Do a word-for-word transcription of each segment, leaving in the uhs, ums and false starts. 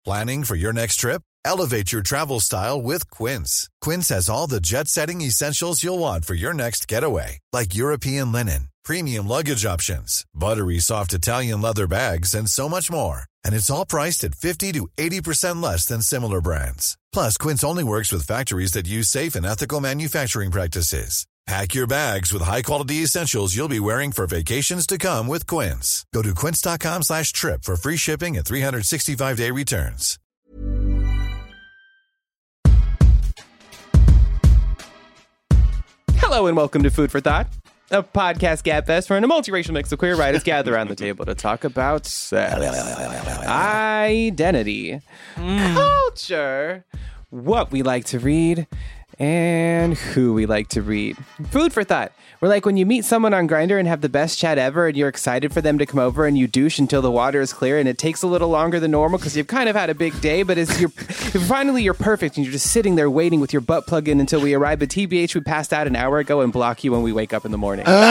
Planning for your next trip? Elevate your travel style with Quince. Quince has all the jet-setting essentials you'll want for your next getaway, like European linen, premium luggage options, buttery soft Italian leather bags, and so much more. And it's all priced at fifty to eighty percent less than similar brands. Plus, Quince only works with factories that use safe and ethical manufacturing practices. Pack your bags with high-quality essentials you'll be wearing for vacations to come with Quince. Go to quince.com slash trip for free shipping and three sixty-five day returns. Hello and welcome to Food for Thought, a podcast gabfest where a multiracial mix of queer writers gather around the table to talk about sex, identity, mm. culture, what we like to read, and who we like to read. Food for Thought. We're like when you meet someone on Grindr and have the best chat ever and you're excited for them to come over and you douche until the water is clear and it takes a little longer than normal because you've kind of had a big day, but it's you're, finally you're perfect and you're just sitting there waiting with your butt plug in until we arrive. But T B H, we passed out an hour ago and block you when we wake up in the morning. Uh,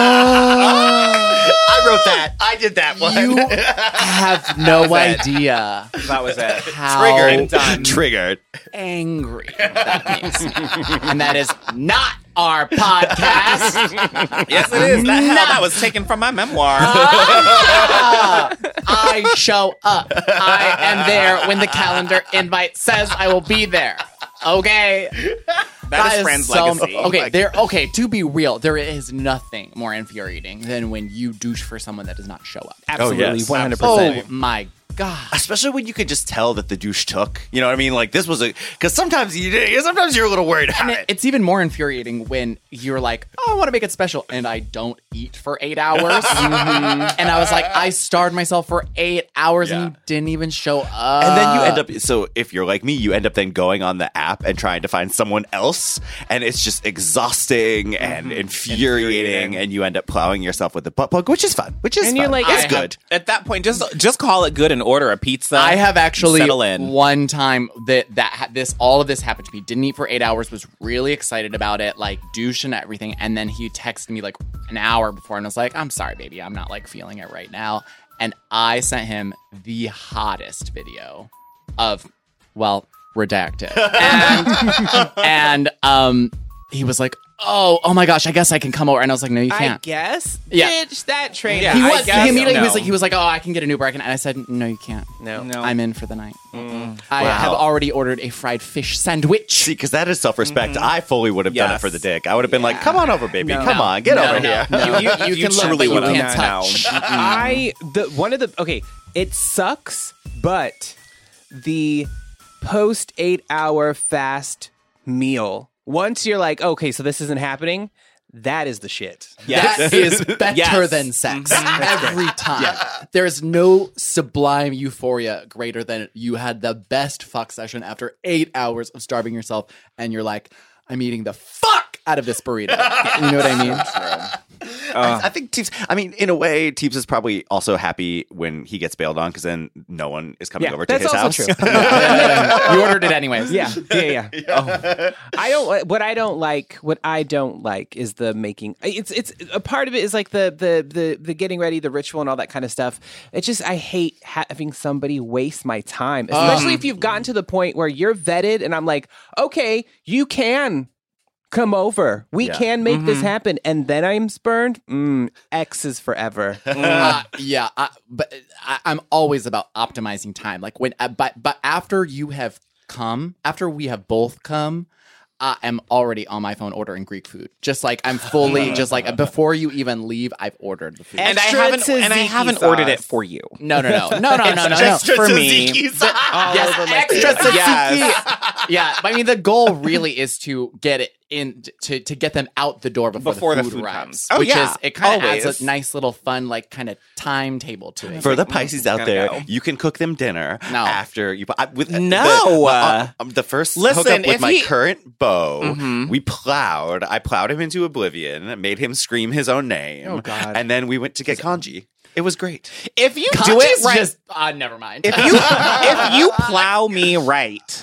I wrote that. I did that one. You have no idea. That was it. How Triggered. Done. Triggered. Angry that makes me. And that is not our podcast. Yes, it is. That, hell, that was taken from my memoir. Ah, I show up. I am there when the calendar invite says I will be there. Okay. That, that is is Friends so, legacy. Okay, there. Okay, to be real, there is nothing more infuriating than when you douche for someone that does not show up. Absolutely, Oh, yes. one hundred Oh percent. my God. Especially when you could just tell that the douche took. You know what I mean? Like, this was a... Because sometimes, you, sometimes you're a little worried about And it. it, it's even more infuriating when you're like, oh, I want to make it special, and I don't eat for eight hours. mm-hmm. And I was like, I starved myself for eight hours, Yeah. and you didn't even show up. And then you end up... So if you're like me, you end up then going on the app and trying to find someone else. And it's just exhausting and mm-hmm. infuriating, infuriating. And you end up plowing yourself with the butt plug, which is fun. Which is And fun. you're like, it's I good. At that point, just just call it good and order a pizza. I have actually settle in. one time that that ha- this all of this happened to me. Didn't eat for eight hours. Was really excited about it, like douche and everything. And then he texted me like an hour before and was like, "I'm sorry, baby, I'm not like feeling it right now." And I sent him the hottest video of, well, redacted, and and um, he was like, "Oh, oh my gosh, I guess I can come over." And I was like, "No, you I can't." guess. Yeah. Bitch, that train. Yeah, He I was. guess He immediately no. was like, he was like, "Oh, I can get an Uber." I can, and I said, "No, you can't. No. No. I'm in for the night. Mm. I Wow. have already ordered a fried fish sandwich." See, because that is self-respect. I fully would have done it Yes. for the dick. I would have been like, "Come on over, baby. No. Come No. on, get No, over no, here." no. You, you, You can look, truly but you would can't have. touch. I the one of the okay, it sucks, but the post eight hour fast meal. Once you're like, okay, so this isn't happening, that is the shit. That is better Yes. than sex every time. There's no sublime euphoria greater than you had the best fuck session after eight hours of starving yourself, and you're like, I'm eating the fuck out of this burrito. You know what I mean? I, I think Teeps, I mean, in a way, Teeps is probably also happy when he gets bailed on because then no one is coming Yeah, over to that's his also house. true. You ordered it anyways. Yeah, yeah, yeah. Oh. I don't. What I don't like. What I don't like is the making. It's it's a part of it is like the the the the getting ready, the ritual, and all that kind of stuff. It's just I hate having somebody waste my time, especially um, if you've gotten to the point where you're vetted, and I'm like, okay, you can come over. We Yeah. can make Mm-hmm. this happen, and then I'm spurned. Mm, X is forever. Uh, yeah, I, but I, I'm always about optimizing time. Like when, uh, but but after you have come, after we have both come, I am already on my phone ordering Greek food. Just like I'm fully, just like before you even leave, I've ordered the food. And I Extra haven't and I tzatziki haven't sauce. ordered it for you. No, no, no, no, no, no, no, no. Extra For me. tzatziki sauce. All Yes, over my extra food. tzatziki. Yes. Yeah, I mean the goal really is to get it in to to get them out the door before, Before the the food, food arrives. comes. Oh, which yeah, is it kind of always. adds a nice little fun like kind of timetable to it. For the Pisces out gotta there, go. you can cook them dinner No. after you. I, with No. the, uh, um, the first Listen, hookup with if my he- current beau, Mhm. we plowed. I plowed him into oblivion, made him scream his own name, Oh, God. and then we went to get kanji. It was great. If you do Kanji's it right, just uh, never mind. if you if you plow me right,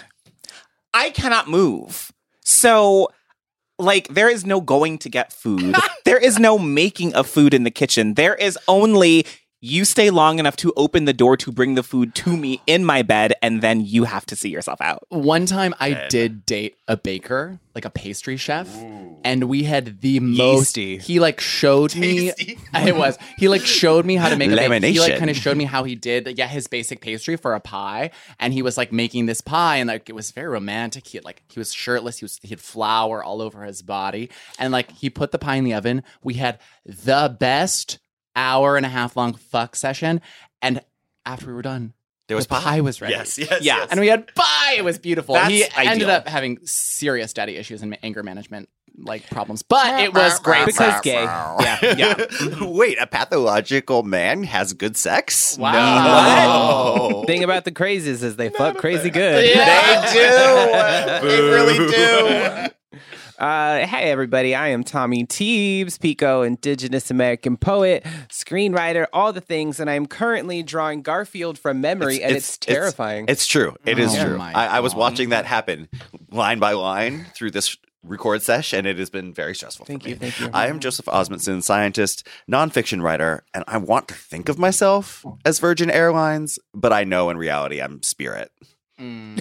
I cannot move. So, like, there is no going to get food. There is no making of food in the kitchen. There is only You stay long enough to open the door to bring the food to me in my bed, and then you have to see yourself out. One time I did date a baker, like a pastry chef, Ooh. and we had the most. Yeasty. He like showed me. It was. He like showed me how to make a bake. He like kind of showed me how he did, yeah, his basic pastry for a pie, and he was like making this pie, and like it was very romantic. He had like he was shirtless. He was he had flour all over his body, and like he put the pie in the oven. We had the best hour and a half long fuck session, and after we were done, there was the pie. pie was ready. Yes, yes, yeah, yes. and we had pie. It was beautiful. That's he ideal. ended up having serious daddy issues and anger management like problems, but it was great Because gay. Yeah, yeah. Wait, a pathological man has good sex? Wow. No. Thing about the crazies is they fuck crazy good. Yeah. They do. They really do. Uh, hey, everybody. I am Tommy Teebs, Pico, Indigenous American poet, screenwriter, all the things. And I'm currently drawing Garfield from memory, and it's, terrifying. It's, it's true. It is Oh true. my I, I was God. watching that happen line by line through this record sesh, and it has been very stressful Thank for you, me. thank you. I am Joseph Osmundson, scientist, nonfiction writer, and I want to think of myself as Virgin Airlines, but I know in reality I'm Spirit. Mm.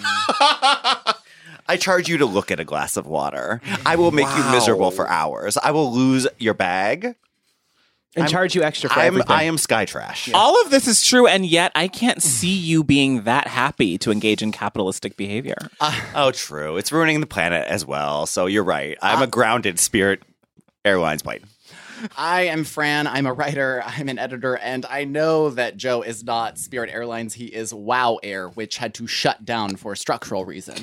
I charge you to look at a glass of water. I will make you miserable for hours. I will lose your bag. and I'm- charge you extra for I'm, everything. I am Sky Trash. All of this is true, and yet I can't see you being that happy to engage in capitalistic behavior. Oh, true. It's ruining the planet as well. So you're right. I'm a grounded Spirit Airlines plane. I am Fran. I'm a writer. I'm an editor, and I know that Joe is not Spirit Airlines. He is Wow Air, which had to shut down for structural reasons.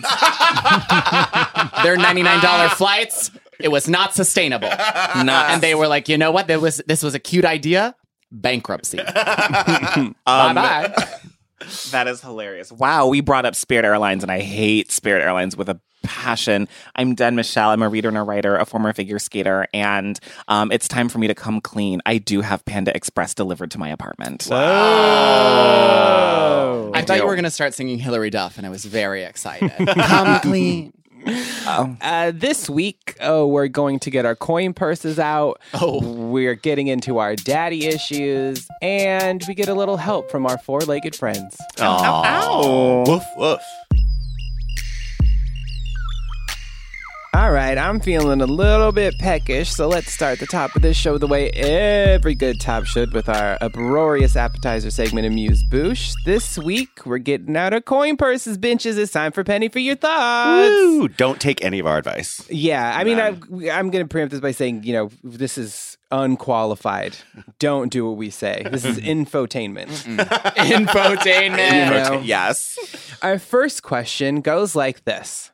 Their ninety-nine dollars flights, it was not sustainable. Not- And they were like, you know what? There was this was a cute idea. Bankruptcy. Bye bye. That is hilarious. Wow, we brought up Spirit Airlines, and I hate Spirit Airlines with a passion. I'm Den Michelle. I'm a reader and a writer, a former figure skater, and um, it's time for me to come clean. I do have Panda Express delivered to my apartment. Oh. I thought you were going to start singing Hillary Duff, and I was very excited. Come clean. Uh, this week, oh, we're going to get our coin purses out. Oh. We're getting into our daddy issues, and we get a little help from our four-legged friends. Ow. Woof, woof. All right, I'm feeling a little bit peckish, so let's start the top of this show the way every good top should with our uproarious appetizer segment, Amuse Bouche. This week, we're getting out our coin purses, benches. It's time for Penny for Your Thoughts. Woo. Don't take any of our advice. Yeah, I mean, I, None. I'm going to preempt this by saying, you know, this is unqualified. Don't do what we say. This is infotainment. Infotainment. You know? Yes. Our first question goes like this.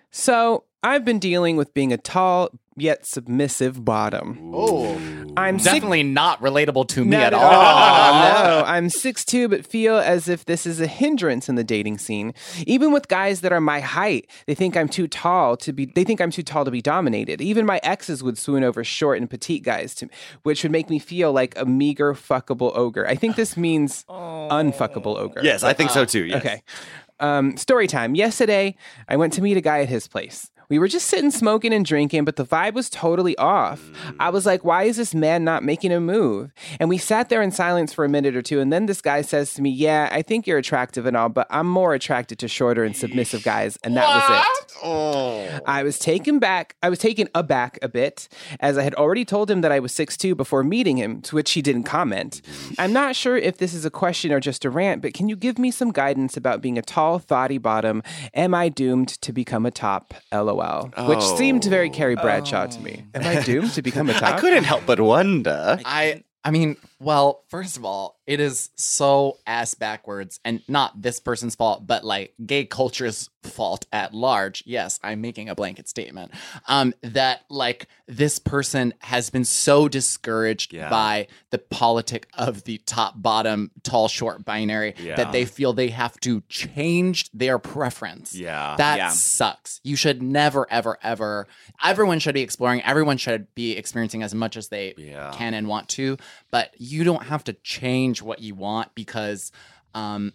So, I've been dealing with being a tall yet submissive bottom. Oh, I'm six- definitely not relatable to me Not at all. No, I'm six two, but feel as if this is a hindrance in the dating scene. Even with guys that are my height, they think I'm too tall to be. They think I'm too tall to be dominated. Even my exes would swoon over short and petite guys, to, which would make me feel like a meager, fuckable ogre. I think this means unfuckable ogre. Yes, I think so too. Yes. Okay. Um, story time. Yesterday, I went to meet a guy at his place. We were just sitting smoking and drinking, but the vibe was totally off. I was like, why is this man not making a move? And we sat there in silence for a minute or two, and then this guy says to me, yeah, I think you're attractive and all, but I'm more attracted to shorter and submissive guys, and that was it. Oh. I was taken back. I was taken aback a bit, as I had already told him that I was six two before meeting him, to which he didn't comment. I'm not sure if this is a question or just a rant, but can you give me some guidance about being a tall, thoughty bottom? Am I doomed to become a top? LOL. Which seemed very Carrie Bradshaw to me. Am I doomed to become a top? I couldn't help but wonder. I I mean, well, first of all, it is so ass backwards, and not this person's fault, but like gay culture's fault at large. Yes, I'm making a blanket statement. Um, that like this person has been so discouraged Yeah. by the politic of the top bottom tall short binary Yeah. that they feel they have to change their preference. Yeah. That Yeah. sucks. You should never, ever, ever. Everyone should be exploring. Everyone should be experiencing as much as they Yeah. can and want to. But you don't have to change what you want because um,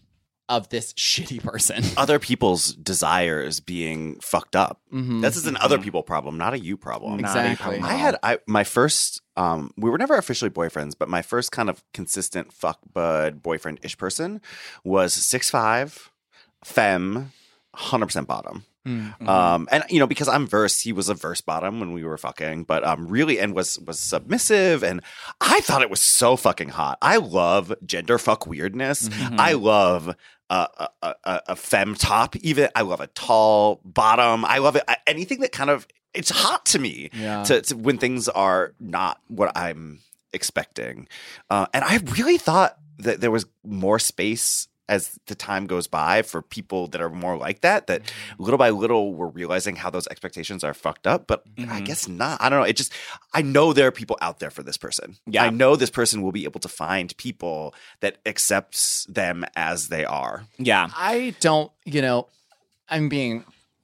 of this shitty person. Other people's desires being fucked up. Mhm. This is an other people problem, not a you problem. Not a Exactly. problem. I had I my first um we were never officially boyfriends, but my first kind of consistent fuck bud boyfriend ish person was six five, femme, one hundred percent bottom. Mm. Um and you know, because I'm verse, he was a verse bottom when we were fucking, but um really and was was submissive, and I thought it was so fucking hot. I love gender fuck weirdness. Mhm. I love uh, a, a, a, a femme top, even. I love a tall bottom. I love it. I, anything that kind of, it's hot to me Yeah. to, to when things are not what I'm expecting. Uh, and I really thought that there was more space as the time goes by for people that are more like that, that little by little we're realizing how those expectations are fucked up. But I Mhm. guess not. I don't know. It just, I know there are people out there for this person. Yeah. I know this person will be able to find people that accepts them as they are. Yeah. I don't, you know, I'm being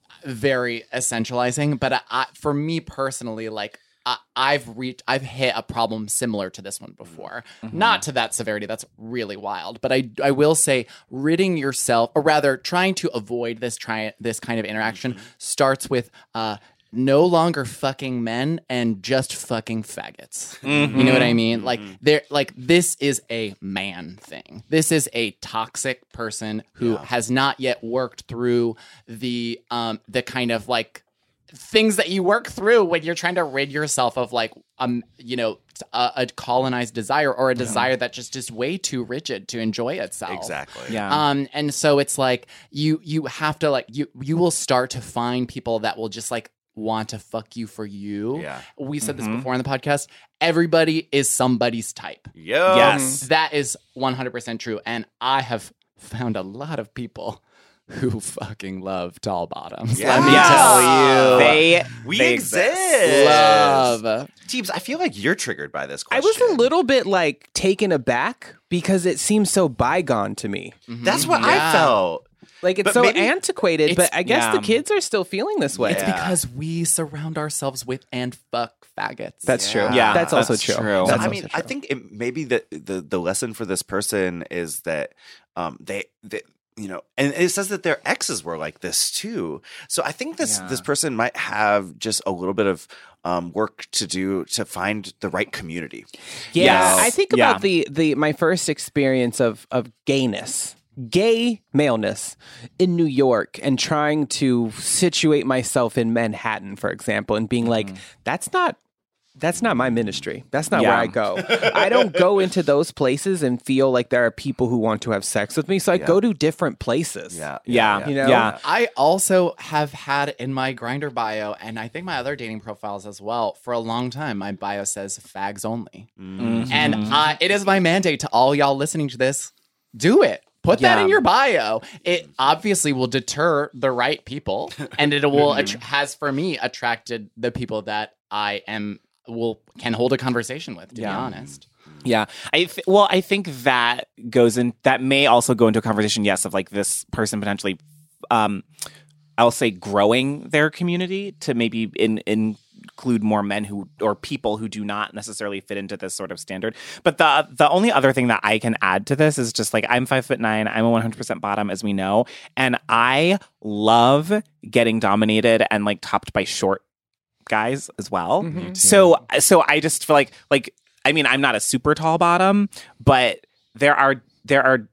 very essentializing, but I, I, for me personally, like I, I've reached, I've hit a problem similar to this one before. Mm-hmm. Not to that severity. That's really wild. But I, I will say, ridding yourself, or rather, trying to avoid this try this kind of interaction Mm-hmm. starts with uh, no longer fucking men and just fucking faggots. Mm-hmm. You know what I mean? Like they're like this is a man thing. This is a toxic person who has not yet worked through the um the kind of like things that you work through when you're trying to rid yourself of like um you know a, a colonized desire or a desire that just is way too rigid to enjoy itself. Exactly. Yeah. Um, and so it's like you you have to like you you will start to find people that will just like want to fuck you for you. Yeah. We said this Mhm. before in the podcast. Everybody is somebody's type. Yo. Yes. That is one hundred percent true. And I have found a lot of people who fucking love tall bottoms. Yeah. Let me Yes. tell you. They We they exist. Love. Teebs, I feel like you're triggered by this I question. was a little bit like taken aback because it seems so bygone to me. That's what Yeah. I felt. Like it's But so maybe- antiquated, It's- but I guess yeah. the kids are still feeling this way. It's Yeah. because we surround ourselves with and fuck faggots. That's true. Yeah, that's also that's true. true. That's I also mean, true. I think it, maybe the, the the lesson for this person is that um they, they you know, and it says that their exes were like this too. So I think this Yeah. this person might have just a little bit of um work to do to find the right community. Yeah, Yes. I think Yeah. about the the my first experience of of gayness, gay maleness in New York, and trying to situate myself in Manhattan, for example, and being like, that's not. That's not my ministry. That's not where Yeah. I go. I don't go into those places and feel like there are people who want to have sex with me. So I Yeah. go to different places. Yeah, Yeah. You know? Yeah. I also have had in my Grindr bio, and I think my other dating profiles as well, for a long time, my bio says fags only. Mm. And uh, it is my mandate to all y'all listening to this, do it. Put that Yeah. in your bio. It obviously will deter the right people, and it will att- has for me attracted the people that I am will can hold a conversation with. To Yeah. be honest, Yeah, I th- well, I think that goes in. That may also go into a conversation, yes, of like this person potentially, um, I'll say, growing their community to maybe in, include more men who or people who do not necessarily fit into this sort of standard. But the the only other thing that I can add to this is just like I'm five foot nine. I'm a one hundred percent bottom, as we know, and I love getting dominated and like topped by short guys as well. Mhm. So so I just feel like like I mean I'm not a super tall bottom, but there are there are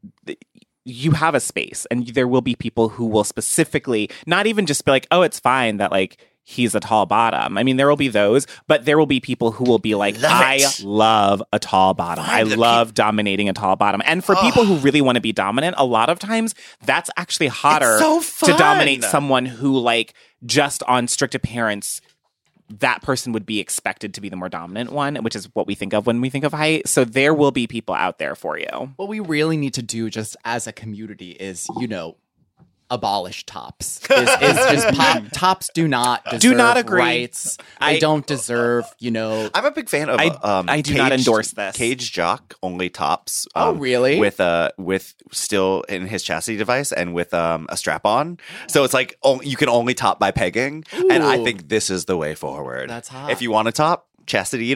you have a space, and there will be people who will specifically not even just be like, oh, it's fine that like he's a tall bottom. I mean, there will be those, but there will be people who will be like, Love I it. love a tall bottom. Find I the love dominating a tall bottom. And for people who really want to be dominant, a lot of times that's actually hotter so to dominate fun. someone who like just on strict appearance that person would be expected to be the more dominant one, which is what we think of when we think of height. So there will be people out there for you. what we really need to do, just as a community, is you know. Abolish tops. Is, is just pop, tops do not deserve Do not agree. rights. They I- don't deserve, you know. I'm a big fan of. I- um, I do not Caged- endorse this. Caged Jock only tops. Oh, um, really? With uh, with still in his chastity device and with um a strap on. So it's like oh, you can only top by pegging, and I Ooh. think this is the way forward. That's hot. If you want to top, chastity it up.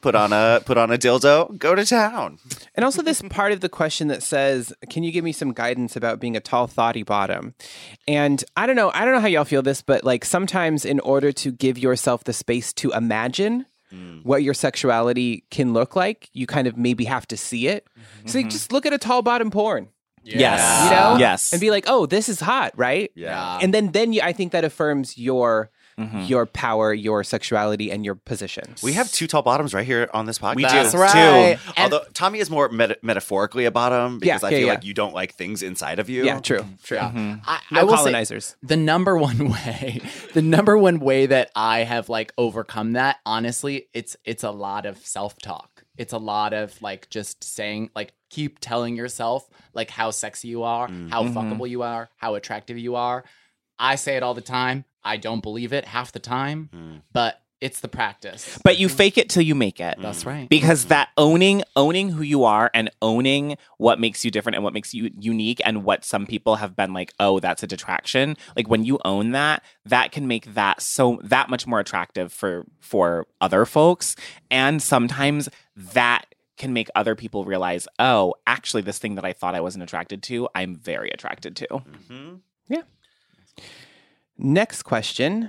put on a put on a dildo, go to town. And also this part of the question that says, can you give me some guidance about being a tall, thoughty bottom? And I don't know, I don't know how y'all feel this, but like sometimes in order to give yourself the space to imagine mm. what your sexuality can look like, you kind of maybe have to see it. Mm-hmm. So like, just look at a tall bottom porn. Yeah. Yes. You know? Yes. And be like, oh, this is hot, right? Yeah. And then, then you, I think that affirms your mm-hmm. your power, your sexuality, and your position. We have two tall bottoms right here on this podcast. We do. That's right. Two. Although Tommy is more meta- metaphorically a bottom because Yeah, I yeah, feel yeah. like you don't like things inside of you. Yeah, true. True. Mm-hmm. I, No I will colonizers. Say the number one way, the number one way that I have like overcome that, honestly, it's it's a lot of self-talk. It's a lot of like just saying, like, keep telling yourself like how sexy you are, Mm. how Mm-hmm. fuckable you are, how attractive you are. I say it all the time. I don't believe it half the time, Mm. but it's the practice. But you fake it till you make it. That's right. Because that owning owning who you are and owning what makes you different and what makes you unique and what some people have been like, oh, that's a detraction. Like when you own that, that can make that so that much more attractive for for other folks. And sometimes that can make other people realize, oh, actually this thing that I thought I wasn't attracted to, I'm very attracted to. Mm-hmm. Yeah. Next question.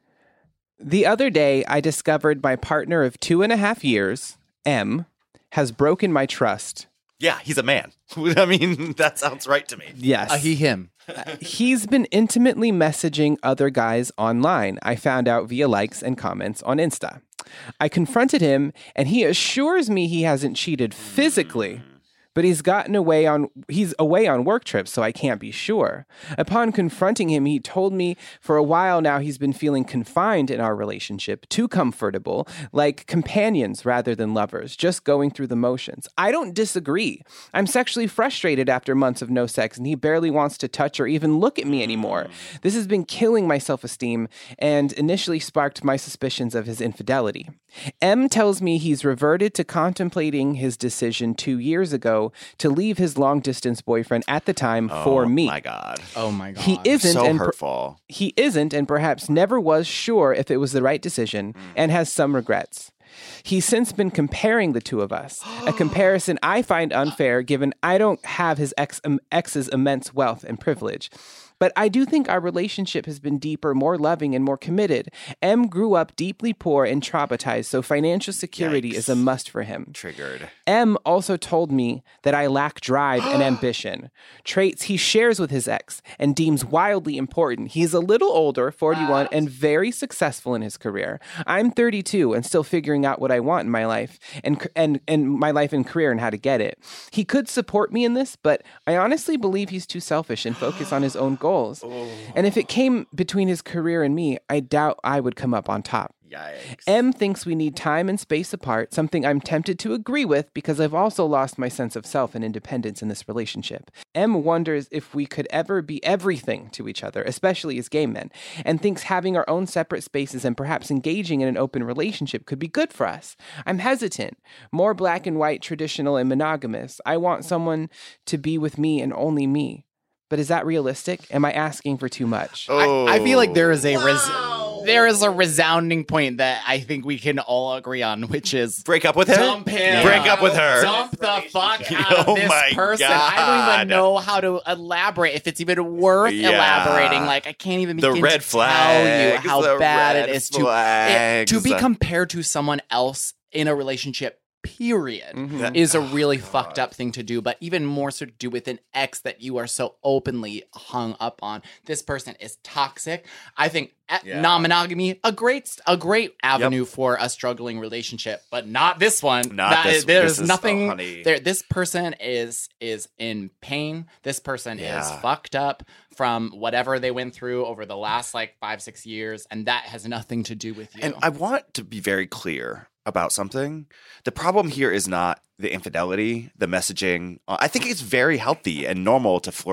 The other day, I discovered my partner of two and a half years, M, has broken my trust. Yeah, he's a man. I mean, that sounds right to me. Yes. Uh, he, him. He's been intimately messaging other guys online. I found out via likes and comments on Insta. I confronted him, and he assures me he hasn't cheated physically, but he's gotten away on he's away on work trips, so I can't be sure. Upon confronting him, he told me for a while now he's been feeling confined in our relationship, too comfortable, like companions rather than lovers, just going through the motions. I don't disagree. I'm sexually frustrated after months of no sex, and he barely wants to touch or even look at me anymore. This has been killing my self-esteem and initially sparked my suspicions of his infidelity. M tells me he's reverted to contemplating his decision two years ago to leave his long-distance boyfriend at the time for me. Oh my God. Oh my God. He isn't So and per- hurtful. he isn't and perhaps never was sure if it was the right decision and has some regrets. He's since been comparing the two of us, a comparison I find unfair given I don't have his ex- um, ex's immense wealth and privilege. But I do think our relationship has been deeper, more loving, and more committed. M grew up deeply poor and traumatized, so financial security Yikes. is a must for him. Triggered. M also told me that I lack drive and ambition, traits he shares with his ex and deems wildly important. He's a little older, forty-one, and very successful in his career. I'm thirty-two and still figuring out what I want in my life and and and my life and career and how to get it. He could support me in this, but I honestly believe he's too selfish and focused on his own goals. Oh. And if it came between his career and me, I doubt I would come up on top. Yikes. M thinks we need time and space apart, something I'm tempted to agree with because I've also lost my sense of self and independence in this relationship. M wonders if we could ever be everything to each other, especially as gay men, and thinks having our own separate spaces and perhaps engaging in an open relationship could be good for us. I'm hesitant, more black and white, traditional and monogamous. I want someone to be with me and only me. But is that realistic? Am I asking for too much? Oh. I, I feel like there is a res- there is a resounding point that I think we can all agree on, which is Break up with her? dump him. Break up with her. Dump the fuck out Oh of this my person. I don't even God. know how to elaborate, if it's even worth Yeah. elaborating. Like, I can't even The begin red to tell flags, you how the bad red it is to, it, flags. to be compared to someone else in a relationship, period, Mhm. is a really fucked up thing to do, but even more so to do with an ex that you are so openly hung up on. This person is toxic. I think a- Yeah. non-monogamy, a great a great avenue for a struggling relationship, but not this one. Not That this- is- There's this is- nothing oh, honey. there. This person is is in pain. This person is Yeah. fucked up from whatever they went through over the last like five, six years, and that has nothing to do with you. And I want to be very clear about something. The problem here is not the infidelity, the messaging. Uh, I think it's very healthy and normal to flirt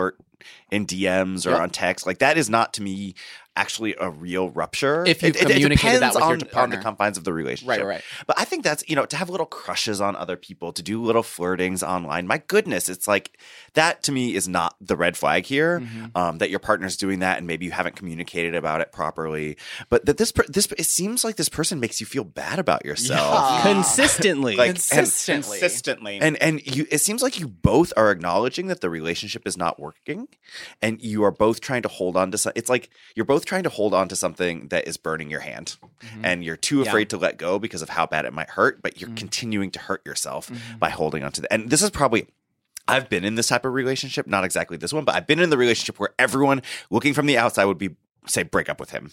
in D Ms or Yep. on text. Like that is not to me actually a real rupture. If you've it, it, it communicated that depends with your on, on partner. the confines of the relationship. Right, right. But I think that's, you know, to have little crushes on other people, to do little flirtings online. My goodness, it's like that to me is not the red flag here. Mm-hmm. Um, that your partner's doing that and maybe you haven't communicated about it properly. But that this per- this it seems like this person makes you feel bad about yourself. Consistently. Like, Consistently. Consistently. And and you it seems like you both are acknowledging that the relationship is not working, and you are both trying to hold on to some, it's like you're both trying to hold on to something that is burning your hand, Mm-hmm. and you're too Yeah. afraid to let go because of how bad it might hurt, but you're continuing to hurt yourself by holding on to that. And this is probably I've been in this type of relationship, not exactly this one, but I've been in the relationship where everyone looking from the outside would be say break up with him.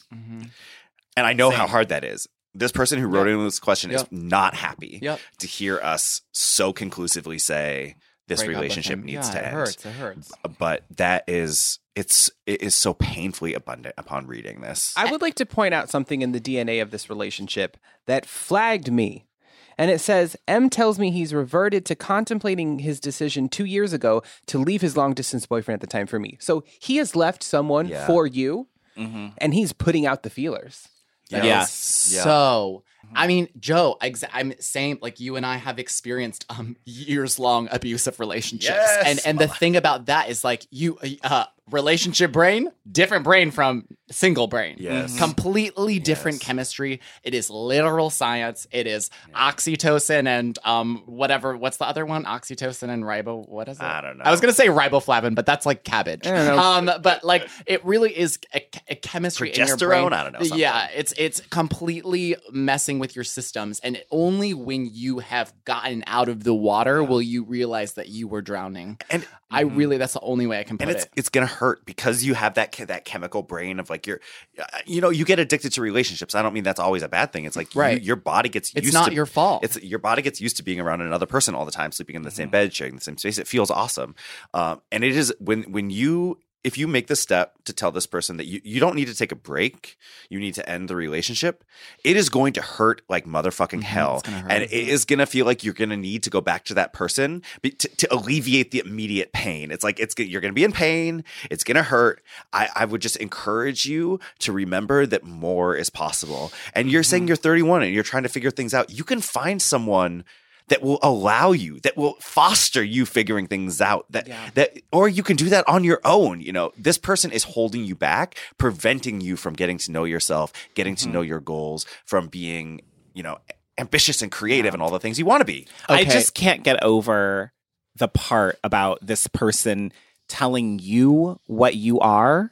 And I know how hard that is. This person who wrote in this question is Yep. not happy Yep. to hear us so conclusively say this Break up with relationship him. needs Yeah, to it end. hurts. It hurts. But that is it's it is so painfully abundant upon reading this. I would like to point out something in the D N A of this relationship that flagged me. And it says, M tells me he's reverted to contemplating his decision two years ago to leave his long distance boyfriend at the time for me. So he has left someone Yeah. for you, Mm-hmm. and he's putting out the feelers. Yes. Yes. Yeah. So, I mean, Joe, exa- I'm saying like you and I have experienced um years long abusive relationships, Yes. and and the thing about that is like you uh relationship brain, different brain from single brain. Yes. Completely different Yes. chemistry. It is literal science. It is oxytocin and um whatever. What's the other one? Oxytocin and ribo. What is it? I don't know. I was gonna say riboflavin, but that's like cabbage. I don't know. Um, but like it really is a, a chemistry in your brain. Progesterone? I don't know, something. Yeah, it's it's completely messing with your systems, and only when you have gotten out of the water will you realize that you were drowning. And I really, that's the only way I can put and it's it. it's gonna hurt because you have that che- that chemical brain of like you're, uh, you know, you get addicted to relationships. I don't mean that's always a bad thing. It's like you- Right. your body gets It's used not to, your fault. It's your body gets used to being around another person all the time, sleeping in the same bed, sharing the same space. It feels awesome, um, and it is when when you. If you make the step to tell this person that you, you don't need to take a break, you need to end the relationship, it is going to hurt like motherfucking hell. gonna hurt. And it is going to feel like you're going to need to go back to that person be- to, to alleviate the immediate pain. It's like it's you're going to be in pain. It's going to hurt. I, I would just encourage you to remember that more is possible. And you're saying you're thirty-one and you're trying to figure things out. You can find someone that will allow you, that will foster you figuring things out, that that or you can do that on your own. You know, this person is holding you back, preventing you from getting to know yourself, getting to know your goals, from being, you know, ambitious and creative and all the things you want to be. I Okay. just can't get over the part about this person telling you what you are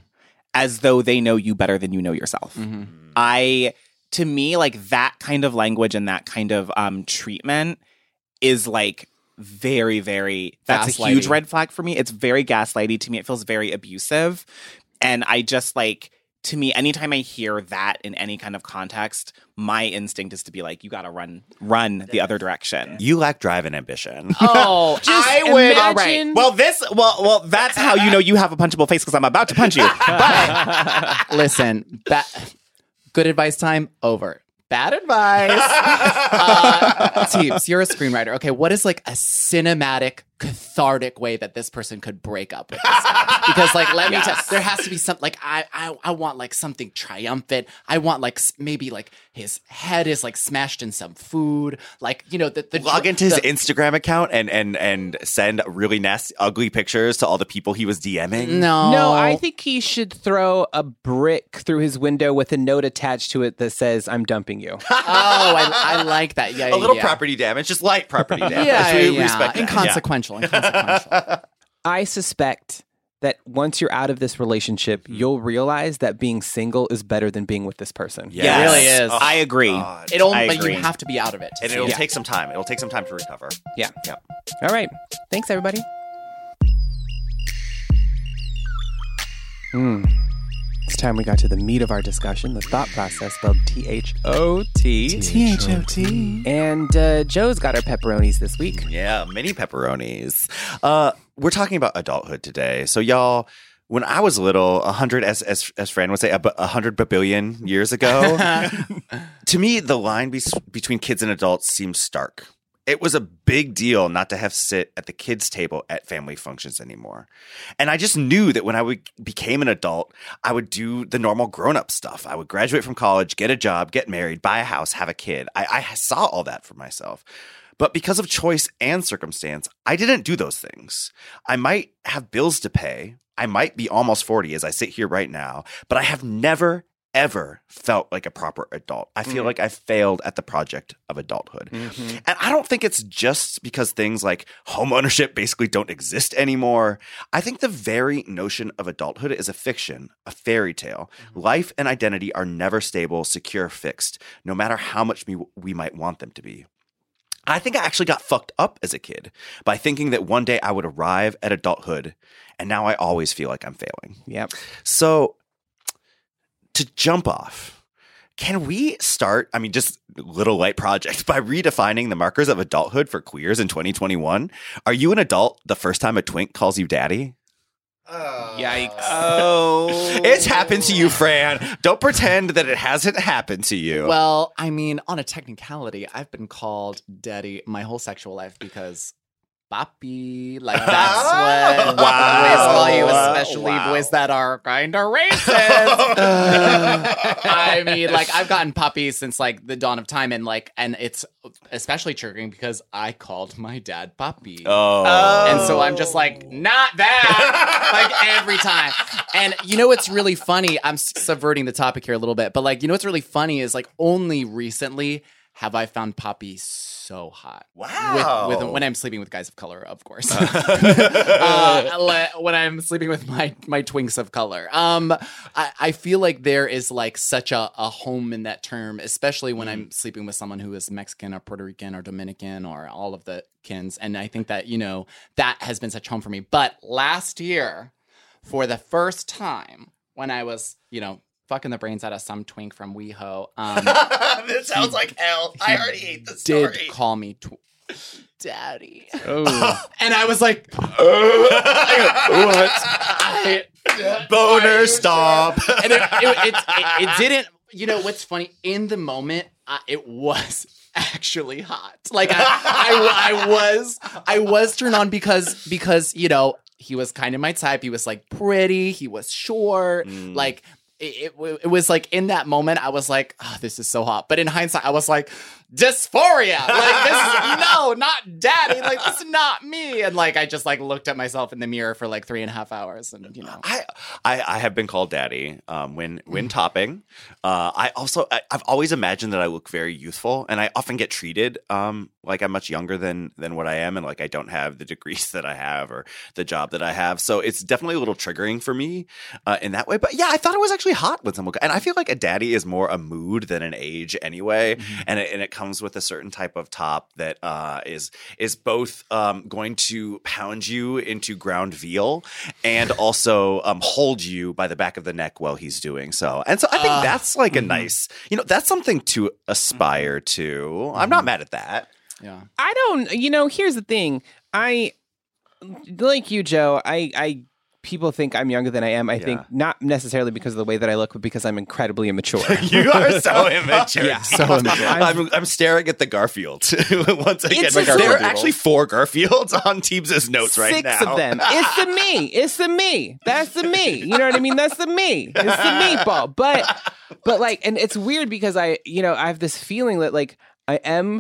as though they know you better than you know yourself. I, to me, like that kind of language and that kind of um, treatment is like very, very, that's a huge Gaslighty. red flag for me. It's very gaslighty to me. It feels very abusive. And I just like, to me, anytime I hear that in any kind of context, my instinct is to be like, you got to run, run the other direction. You lack drive and ambition. Oh, I would. imagine- Well, this. Well, well, that's how you know you have a punchable face because I'm about to punch you. But listen, ba- good advice time over. Bad advice. uh, Teeps, you're a screenwriter. Okay, what is like a cinematic, cathartic way that this person could break up with this guy? Because like, let me tell, there has to be something like I, I, I want like something triumphant. I want like s- maybe like his head is like smashed in some food. Like you know the, the Log into his the- Instagram account and and and send really nasty, ugly pictures to all the people he was DMing. No, No, I think he should throw a brick through his window with a note attached to it that says, I'm dumping you. Oh, I, I like that. Yeah, A yeah, little yeah. property damage, just light property damage. Yeah, we yeah, respect yeah. that. Inconsequential. Inconsequential. I suspect that once you're out of this relationship, you'll realize that being single is better than being with this person. Yeah. yes, really is. Oh, I agree. God. It only, I but agree. you have to be out of it. And it'll Yeah. take some time. It'll take some time to recover. Yeah. Yeah. All right. Thanks, everybody. Hmm. It's time we got to the meat of our discussion, the thought process, spelled T H O T. T H O T. And uh, Joe's got our pepperonis this week. Yeah, mini pepperonis. Uh, we're talking about adulthood today. So, y'all, when I was little, a hundred, as as as Fran would say, a, bu- a hundred babillion years ago, to me, the line be- between kids and adults seems stark. It was a big deal not to have to sit at the kids' table at family functions anymore. And I just knew that when I would became an adult, I would do the normal grown-up stuff. I would graduate from college, get a job, get married, buy a house, have a kid. I, I saw all that for myself. But because of choice and circumstance, I didn't do those things. I might have bills to pay. I might be almost forty as I sit here right now, but I have never ever felt like a proper adult. I feel mm. like I failed at the project of adulthood. Mm-hmm. And I don't think it's just because things like home ownership basically don't exist anymore. I think the very notion of adulthood is a fiction, a fairy tale. Mm-hmm. Life and identity are never stable, secure, fixed, no matter how much we, we might want them to be. I think I actually got fucked up as a kid by thinking that one day I would arrive at adulthood, and now I always feel like I'm failing. Yep. So to jump off, can we start, I mean, just little light project, by redefining the markers of adulthood for queers in twenty twenty-one? Are you an adult the first time a twink calls you daddy? Oh. Yikes. Oh. It's happened to you, Fran. Don't pretend that it hasn't happened to you. Well, I mean, on a technicality, I've been called daddy my whole sexual life because papi, like that's what wow. boys call you, especially wow. boys that are kind of racist. I mean, like I've gotten papi since like the dawn of time, and like, and it's especially triggering because I called my dad papi, oh. and so I'm just like, not that, like every time. And you know what's really funny? I'm subverting the topic here a little bit, but like, you know what's really funny is like only recently have I found papi so hot. Wow. With, with when I'm sleeping with guys of color, of course. uh, when I'm sleeping with my my twinks of color. Um, I, I feel like there is like such a, a home in that term, especially when mm. I'm sleeping with someone who is Mexican or Puerto Rican or Dominican or all of the kins. And I think that, you know, that has been such home for me. But last year, for the first time, when I was, you know, fucking the brains out of some twink from WeHo. Um, this sounds he, like hell. I already hate the story. Did call me tw- daddy. Oh. And I was like, what? I, Boner, I, stop. And it, it, it, it, it didn't, you know, what's funny? In the moment, uh, it was actually hot. Like I, I, I was, I was turned on because, because, you know, he was kind of my type. He was like pretty. He was short. Mm. Like, It, it, it was like in that moment, I was like, oh, this is so hot. But in hindsight, I was like, dysphoria. Like, this is, no, not daddy. Like, this is not me. And like, I just like looked at myself in the mirror for like three and a half hours. And, you know, I I, I have been called daddy um, when when topping. Uh, I also, I, I've always imagined that I look very youthful, and I often get treated um, like I'm much younger than than what I am. And like, I don't have the degrees that I have or the job that I have. So it's definitely a little triggering for me uh, in that way. But yeah, I thought it was actually hot when someone, and I feel like a daddy is more a mood than an age anyway. Mm-hmm. And it, and it comes with a certain type of top that uh, is is both um, going to pound you into ground veal and also um, hold you by the back of the neck while he's doing so. And so I think uh, that's like mm-hmm. a nice, you know, that's something to aspire to. Mm-hmm. I'm not mad at that. Yeah, I don't. You know, here's the thing. I like you, Joe. I I. People think I'm younger than I am. I yeah. think not necessarily because of the way that I look, but because I'm incredibly immature. You are so immature. Yeah, so immature. I'm, I'm staring at the Garfield. Once again, there Garfield are actually four Garfields on Teebs' notes right Six now. Six of them. It's the me. It's the me. That's the me. You know what I mean? That's the me. It's the meatball. But, but like, and it's weird because I, you know, I have this feeling that like I am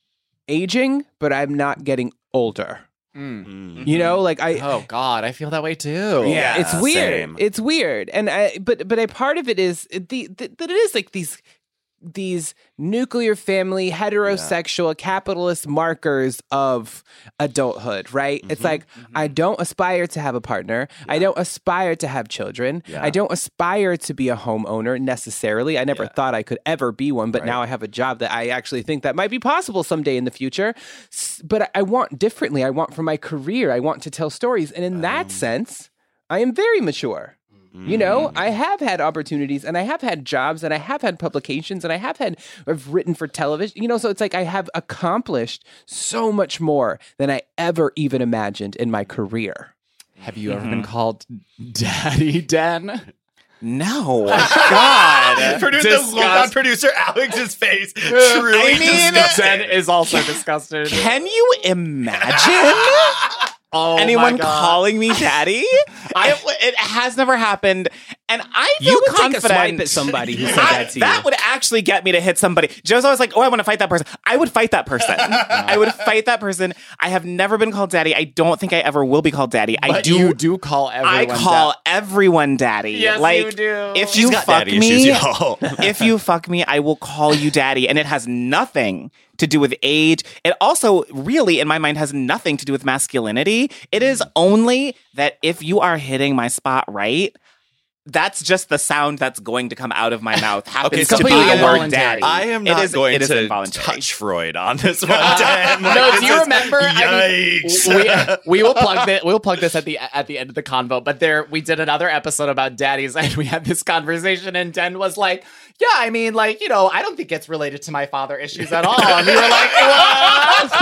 aging, but I'm not getting older. Mm. You know, like I. Oh God, I feel that way too. Yeah, it's weird. Same. It's weird, and I. But but a part of it is the, the that it is like these these nuclear family heterosexual yeah. capitalist markers of adulthood, right? Mm-hmm. It's like mm-hmm. I don't aspire to have a partner. Yeah. I don't aspire to have children. Yeah. I don't aspire to be a homeowner necessarily. I never yeah. thought I could ever be one, but right. now I have a job that I actually think that might be possible someday in the future. But I want differently. I want for my career. I want to tell stories. And in um. that sense, I am very mature. You know, I have had opportunities and I have had jobs and I have had publications and I have had, I've written for television, you know, so it's like I have accomplished so much more than I ever even imagined in my career. Have you mm-hmm. ever been called Daddy Dan? No. God. Producer, the look on producer Alex's face. Truly I mean, disgusting. Jen is also disgusted. Can you imagine Oh anyone my God. calling me daddy? I, it has never happened, and I feel You would confident. take a swipe at somebody who said I- that to you. That would actually get me to hit somebody. Joe's always like, "Oh, I want to fight that person." I would fight that person. I would fight that person. I have never been called daddy. I don't think I ever will be called daddy. I But do. you do call everyone I call dad. everyone daddy. Yes, like, you do. If She's you got fuck daddy me, issues, y'all. if you fuck me, I will call you daddy, and it has nothing to do with age. It also really, in my mind, has nothing to do with masculinity. It is only that if you are hitting my spot right, that's just the sound that's going to come out of my mouth. Happens so to be completely the word involuntary. daddy. I am It not is- going it is to involuntary. touch Freud on this one. Dan. Like, No, this do you is- remember? I mean, Yikes. we, we will plug this. We'll plug this at the at the end of the convo. But there, we did another episode about daddies, and we had this conversation. And Den was like, "Yeah, I mean, like, you know, I don't think it's related to my father issues at all." And we were like, "What?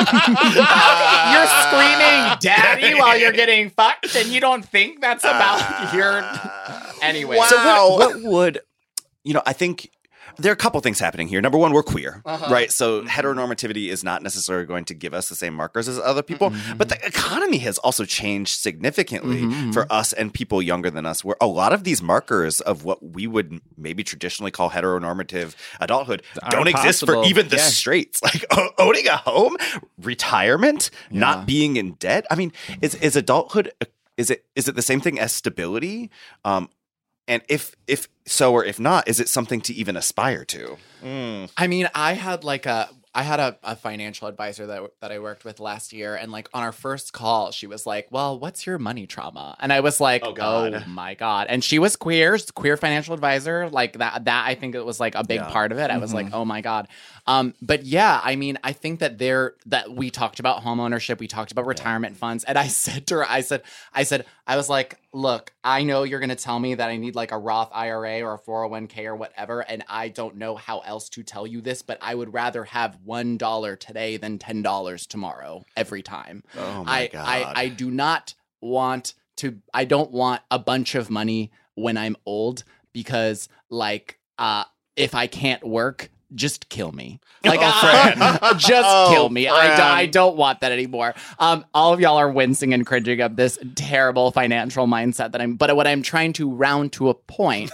You're screaming daddy while you're getting fucked, and you don't think that's about your anyway?" So what, what would, you know, I think there are a couple things happening here. Number one, we're queer, Uh-huh. right? So heteronormativity is not necessarily going to give us the same markers as other people. Mm-hmm. But the economy has also changed significantly Mm-hmm. for us and people younger than us, where a lot of these markers of what we would maybe traditionally call heteronormative adulthood don't exist for possible. even the Yeah. straights. Like o- owning a home, retirement, Yeah. not being in debt. I mean, is, is adulthood, is it is it the same thing as stability? Um, And if if so or if not, is it something to even aspire to? Mm. I mean, I had like a I had a, a financial advisor that that I worked with last year, and like on our first call, she was like, "Well, what's your money trauma?" And I was like, Oh, God. "Oh my God!" And she was queer, queer financial advisor, like that. That I think it was like a big Yeah. part of it. I was like, "Oh my God!" Um, but yeah, I mean, I think that there that we talked about home ownership, we talked about retirement funds, and I said to her, I said, I said, I was like, "Look, I know you're gonna tell me that I need like a Roth I R A or a four oh one k or whatever, and I don't know how else to tell you this, but I would rather have one dollar today than ten dollars tomorrow every time. Oh my I, God. I I do not want to. I don't want a bunch of money when I'm old because like uh, if I can't work." Just kill me. Like, uh, just Oh, kill me. I, do, Fran. I don't want that anymore. Um, all of y'all are wincing and cringing of this terrible financial mindset that I'm, but what I'm trying to round to a point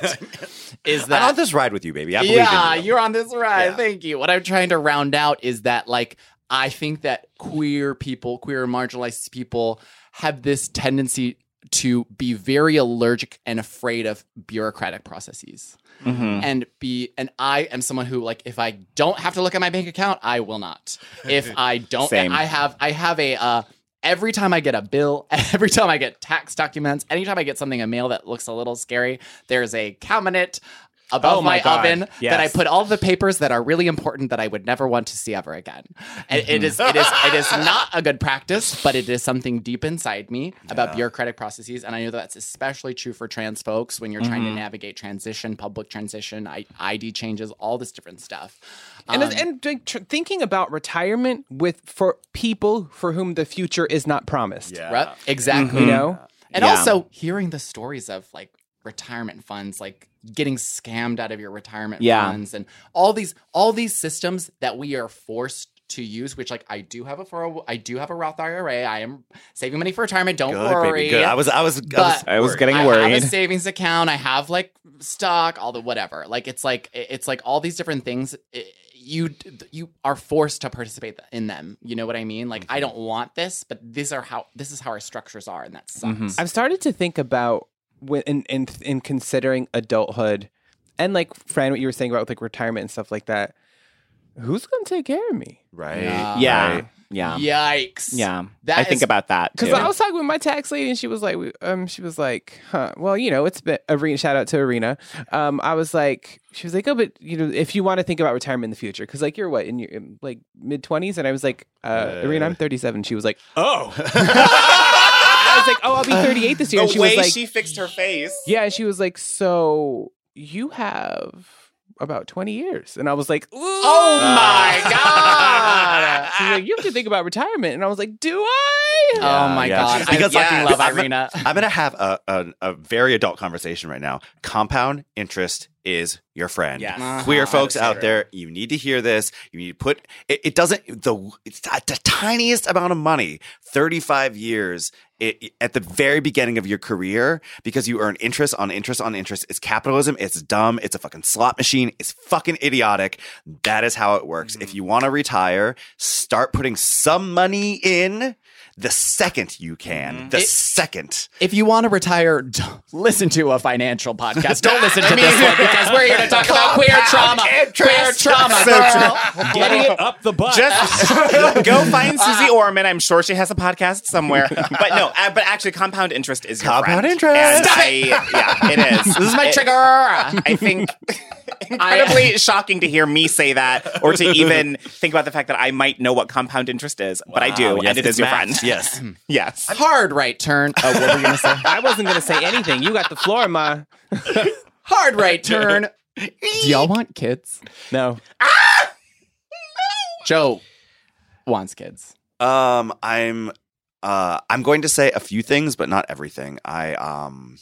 is I'm that. on this ride with you, baby. I believe yeah, in you. you're on this ride. Yeah. Thank you. What I'm trying to round out is that, like, I think that queer people, queer and marginalized people have this tendency to be very allergic and afraid of bureaucratic processes. Mhm. And be and I am someone who, like, if I don't have to look at my bank account, I will not. If I don't, Same. I have I have a uh every time I get a bill, every time I get tax documents, anytime I get something in mail that looks a little scary, there's a cabinet above Oh my, my God. oven Yes. that I put all the papers that are really important that I would never want to see ever again. And it is it is it is not a good practice, but it is something deep inside me about bureaucratic processes. And I know that's especially true for trans folks when you're trying to navigate transition, public transition, I- ID changes, all this different stuff. And, Um, and like, tr- thinking about retirement with for people for whom the future is not promised. Yeah. right? Exactly. You know? And Yeah. also hearing the stories of like retirement funds, like getting scammed out of your retirement Yeah. funds and all these all these systems that we are forced to use, which like I do have a for I do have a Roth I R A. I am saving money for retirement. Don't Good, worry. baby. Good. I was, I was, I was, But- I was worried. getting I worried. have a savings account. I have like stock, all the whatever. Like it's like it's like all these different things. It- you you are forced to participate in them. You know what I mean? Like I don't want this, but these are how this is how our structures are, and that sucks. I've started to think about when in, in in considering adulthood and like Fran, what you were saying about like retirement and stuff like that. Who's going to take care of me? Right. Yeah. Yeah. Right. Yeah. Yikes! Yeah. That I think is- about that too. Because I was talking with my tax lady, and she was like, we- um, she was like, huh, well, you know, it's been Arena. Shout out to Arena. Um, I was like, she was like, oh, but you know, if you want to think about retirement in the future, because like you're what in your in, like mid twenties, and I was like, uh, Arena, I'm thirty-seven. She was like, oh. I was like, oh, I'll be thirty-eight this year. And the she way was like, she fixed her face. yeah, and she was like, so you have about twenty years. And I was like, Ooh. Oh my God. She's like, you have to think about retirement. And I was like, do I? Oh my yeah. God. Because I fucking yeah, love I'm Irina. Gonna, I'm gonna have a, a a very adult conversation right now. Compound interest is your friend. Yes. Uh-huh. Queer folks That's out true. there, you need to hear this. You need to put it, it doesn't the it's the tiniest amount of money, thirty-five years it, at the very beginning of your career, because you earn interest on interest on interest. It's capitalism. It's dumb. It's a fucking slot machine. It's fucking idiotic. That is how it works. Mm-hmm. If you want to retire, start putting some money in the second you can. Mm-hmm. The It- second. If you want to retire, don't listen to a financial podcast. Don't listen to this one because we're here to talk about queer trauma. Queer trauma, girl. Getting it up the butt. Just go find Susie Orman. I'm sure she has a podcast somewhere. But no, uh, but actually, compound interest is your Compound friend. interest. And Stop I, yeah, it is. This is my It- trigger. I think incredibly shocking to hear me say that, or to even think about the fact that I might know what compound interest is, but I do, Wow, yes, and it is it's your math. friend. Yes. Yes. Hard right turn. Oh, what were you gonna say? I wasn't going to say anything. You got the floor, Ma. Hard right turn. Do y'all want kids? No. Joe wants kids. Um, I'm uh I'm going to say a few things, but not everything. I um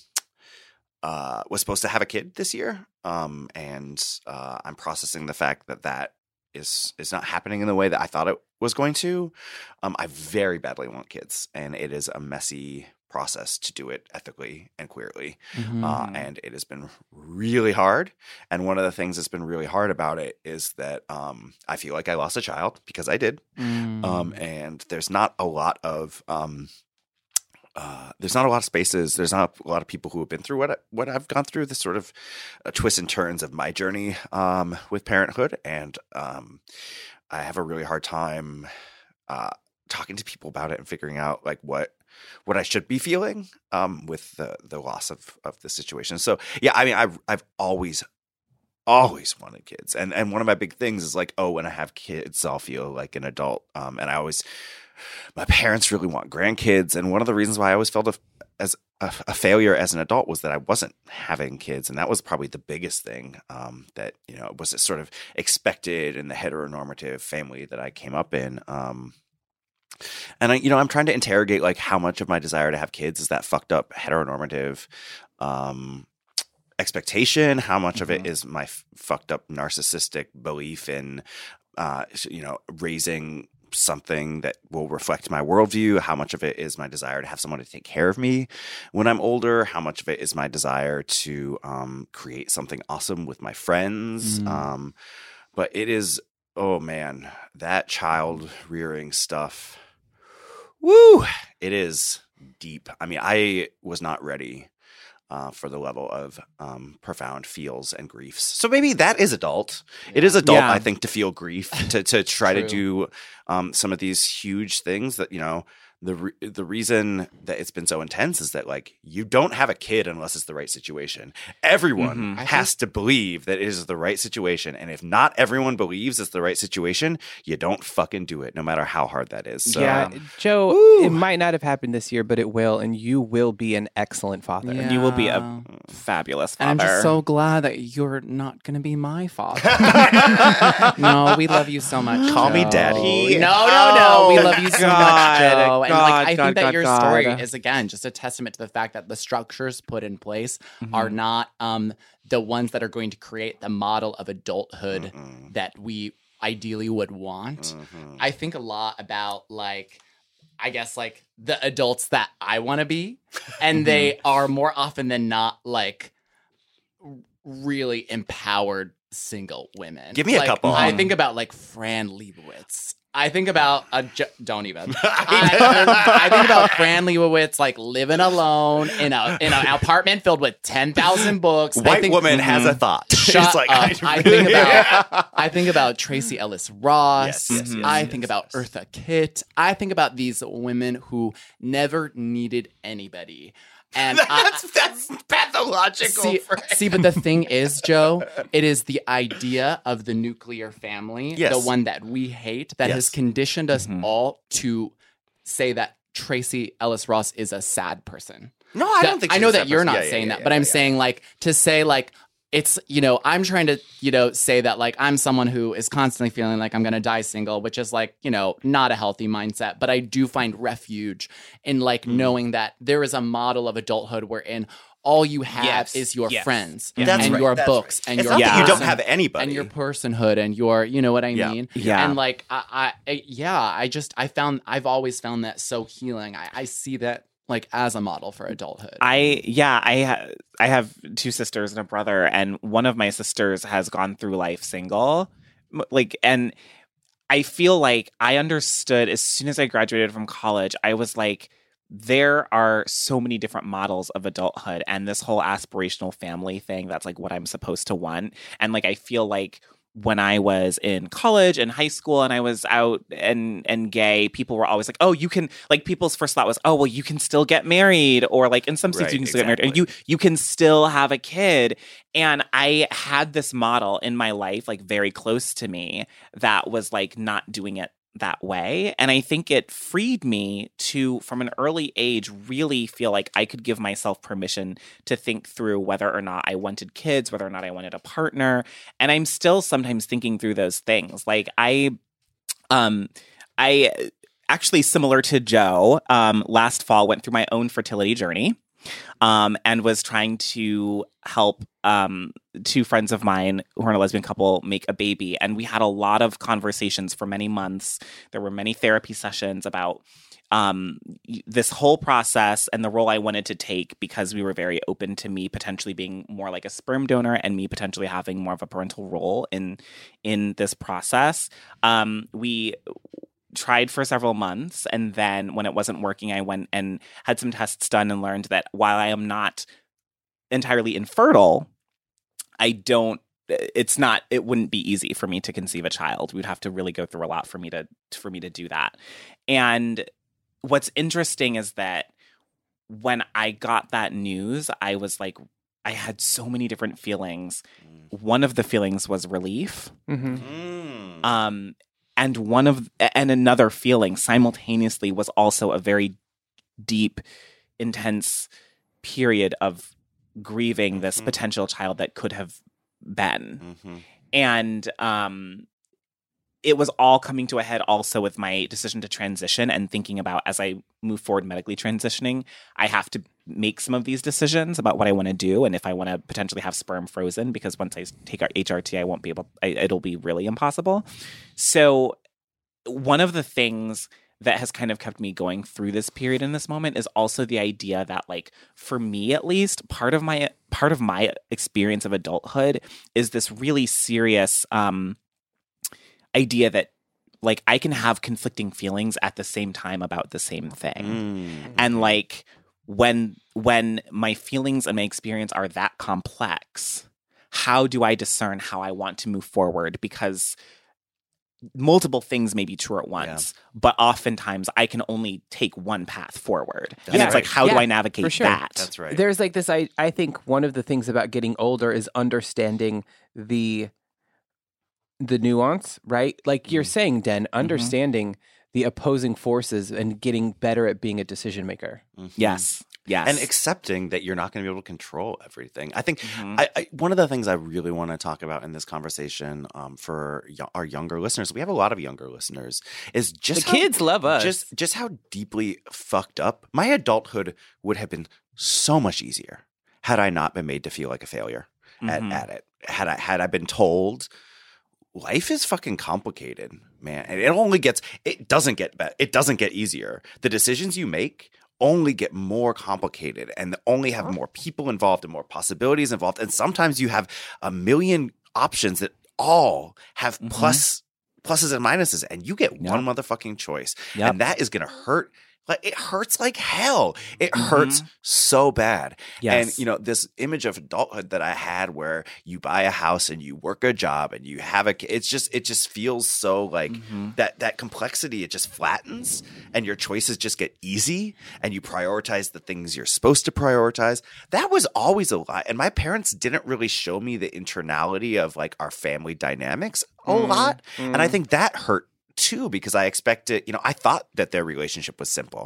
uh was supposed to have a kid this year. Um, and uh I'm processing the fact that that is is not happening in the way that I thought it was going to. Um, I very badly want kids, and it is a messy process to do it ethically and queerly. Mm-hmm. Uh, and it has been really hard. And one of the things that's been really hard about it is that um, I feel like I lost a child, because I did. Mm. Um, and there's not a lot of um, uh, there's not a lot of spaces. There's not a lot of people who have been through what I, what I've gone through. The sort of uh, twists and turns of my journey um, with parenthood, and um, I have a really hard time uh, talking to people about it and figuring out like what what I should be feeling um, with the the loss of of the situation. So yeah, I mean, I've I've always. always wanted kids, and and one of my big things is like, oh, when I have kids, I'll feel like an adult. Um, and I always, my parents really want grandkids, and one of the reasons why I always felt a, as a, a failure as an adult was that I wasn't having kids, and that was probably the biggest thing. Um, that you know was sort of expected in the heteronormative family that I came up in. Um, and I, you know, I'm trying to interrogate like how much of my desire to have kids is that fucked up heteronormative. Um, expectation, how much of it is my f- fucked up narcissistic belief in uh you know raising something that will reflect my worldview, how much of it is my desire to have someone to take care of me when I'm older, how much of it is my desire to um create something awesome with my friends. Mm. Um but it is, oh man, that child rearing stuff, woo, it is deep. I mean, I was not ready Uh, for the level of um, profound feels and griefs. So maybe that is adult. It is adult, Yeah. I think, to feel grief, to to try to True. do um, some of these huge things that, you know, the re- the reason that it's been so intense is that, like, you don't have a kid unless it's the right situation. Everyone Mhm. I has to believe that it is the right situation. And if not everyone believes it's the right situation, you don't fucking do it, no matter how hard that is. So, yeah, Joe, Woo. it might not have happened this year, but it will, and you will be an excellent father. Yeah. You will be a fabulous father. And I'm just so glad that you're not going to be my father. No, we love you so much. Call me Joe. Daddy. No, no, no. We Oh, love you so God, much, Joe. And God, like, I God, think that God, your God. story is, again, just a testament to the fact that the structures put in place are not um, the ones that are going to create the model of adulthood Mm-mm. that we ideally would want. Mhm. I think a lot about like I guess like the adults that I want to be, and they are more often than not like r- really empowered single women. Give me a Like, couple. I think about like Fran Lebowitz. I think about a jo- don't even. I, I think about Fran Lebowitz like living alone in a in an apartment filled with ten thousand books. I White think, woman has a thought. Shut It's like, up. I think Yeah. about I think about Tracy Ellis Ross. Yes, yes, yes, I yes, think about yes. Eartha Kitt. I think about these women who never needed anybody. And I, that's that's pathological. see, for- see, but the thing is, Joe, it is the idea of the nuclear family, Yes. the one that we hate, that has Yes. conditioned us Mhm. all to say that Tracy Ellis Ross is a sad person. no, I That- don't think I she's know a that sad you're person. not Yeah, yeah, saying yeah, that, but yeah, I'm yeah. saying like to say like it's, you know, I'm trying to, you know, say that like I'm someone who is constantly feeling like I'm going to die single, which is like, you know, not a healthy mindset. But I do find refuge in like mm. knowing that there is a model of adulthood wherein all you have yes. is your yes. friends That's and right. your That's books right. and it's your not that you don't person- have anybody and your personhood and your, you know what I yeah. mean? Yeah. And like, I, I, yeah, I just, I found, I've always found that so healing. I, I see that like as a model for adulthood. I yeah, I ha- I have two sisters and a brother, and one of my sisters has gone through life single, like, and I feel like I understood as soon as I graduated from college. I was like, there are so many different models of adulthood, and this whole aspirational family thing. That's like what I'm supposed to want, and like I feel like. When I was in college and high school and I was out and and gay, people were always like, oh, you can, like, people's first thought was, oh, well, you can still get married, or like in some states right, you can still exactly. get married, and you you can still have a kid. And I had this model in my life, like very close to me, that was like not doing it that way. And I think it freed me to, from an early age, really feel like I could give myself permission to think through whether or not I wanted kids, whether or not I wanted a partner. And I'm still sometimes thinking through those things. Like I, um, I actually, similar to Joe, um, last fall went through my own fertility journey. Um, and was trying to help um, two friends of mine who are in a lesbian couple make a baby. And we had a lot of conversations for many months. There were many therapy sessions about um, this whole process and the role I wanted to take, because we were very open to me potentially being more like a sperm donor and me potentially having more of a parental role in in this process. Um, we tried for several months, and then when it wasn't working, I went and had some tests done and learned that while I am not entirely infertile, I don't it's not it wouldn't be easy for me to conceive a child. We'd have to really go through a lot for me to for me to do that. And what's interesting is that when I got that news, I was like, I had so many different feelings. One of the feelings was relief. Mm-hmm. Mm. Um And one of and another feeling simultaneously was also a very deep, intense period of grieving this Mhm. potential child that could have been. Mm-hmm. And um, it was all coming to a head also with my decision to transition and thinking about, as I move forward medically transitioning, I have to make some of these decisions about what I want to do and if I want to potentially have sperm frozen, because once I take our H R T, I won't be able, I, it'll be really impossible. So one of the things that has kind of kept me going through this period in this moment is also the idea that, like, for me at least, part of my part of my experience of adulthood is this really serious um, idea that, like, I can have conflicting feelings at the same time about the same thing. Mm. And like when when my feelings and my experience are that complex, how do I discern how I want to move forward? Because multiple things may be true at once, yeah. but oftentimes I can only take one path forward. That's and it's right. like, how Yeah, do I navigate for sure. that? That's right. There's like this, I, I think one of the things about getting older is understanding the the nuance, right? Like you're saying, Den, understanding the opposing forces and getting better at being a decision maker. Mhm. Yes. Yes. And accepting that you're not going to be able to control everything. I think Mhm. I, I, one of the things I really want to talk about in this conversation um, for y- our younger listeners, we have a lot of younger listeners, is just The how- kids love us. Just just how deeply fucked up my adulthood would have been so much easier had I not been made to feel like a failure at, Mhm. at it. Had I had I been told life is fucking complicated, man, and it only gets it doesn't get better. It doesn't get easier. The decisions you make only get more complicated and only have more people involved and more possibilities involved. And sometimes you have a million options that all have Mhm. plus pluses and minuses, and you get Yep. one motherfucking choice. Yep. And that is gonna hurt. Like it hurts like hell. It Mhm. hurts so bad. Yes. And you know, this image of adulthood that I had where you buy a house and you work a job and you have a it's just it just feels so like Mhm. that that complexity, it just flattens and your choices just get easy and you prioritize the things you're supposed to prioritize. That was always a lot. And my parents didn't really show me the internality of like our family dynamics a Mm, lot. And I mm. think that hurt too, because I expected, you know, I thought that their relationship was simple.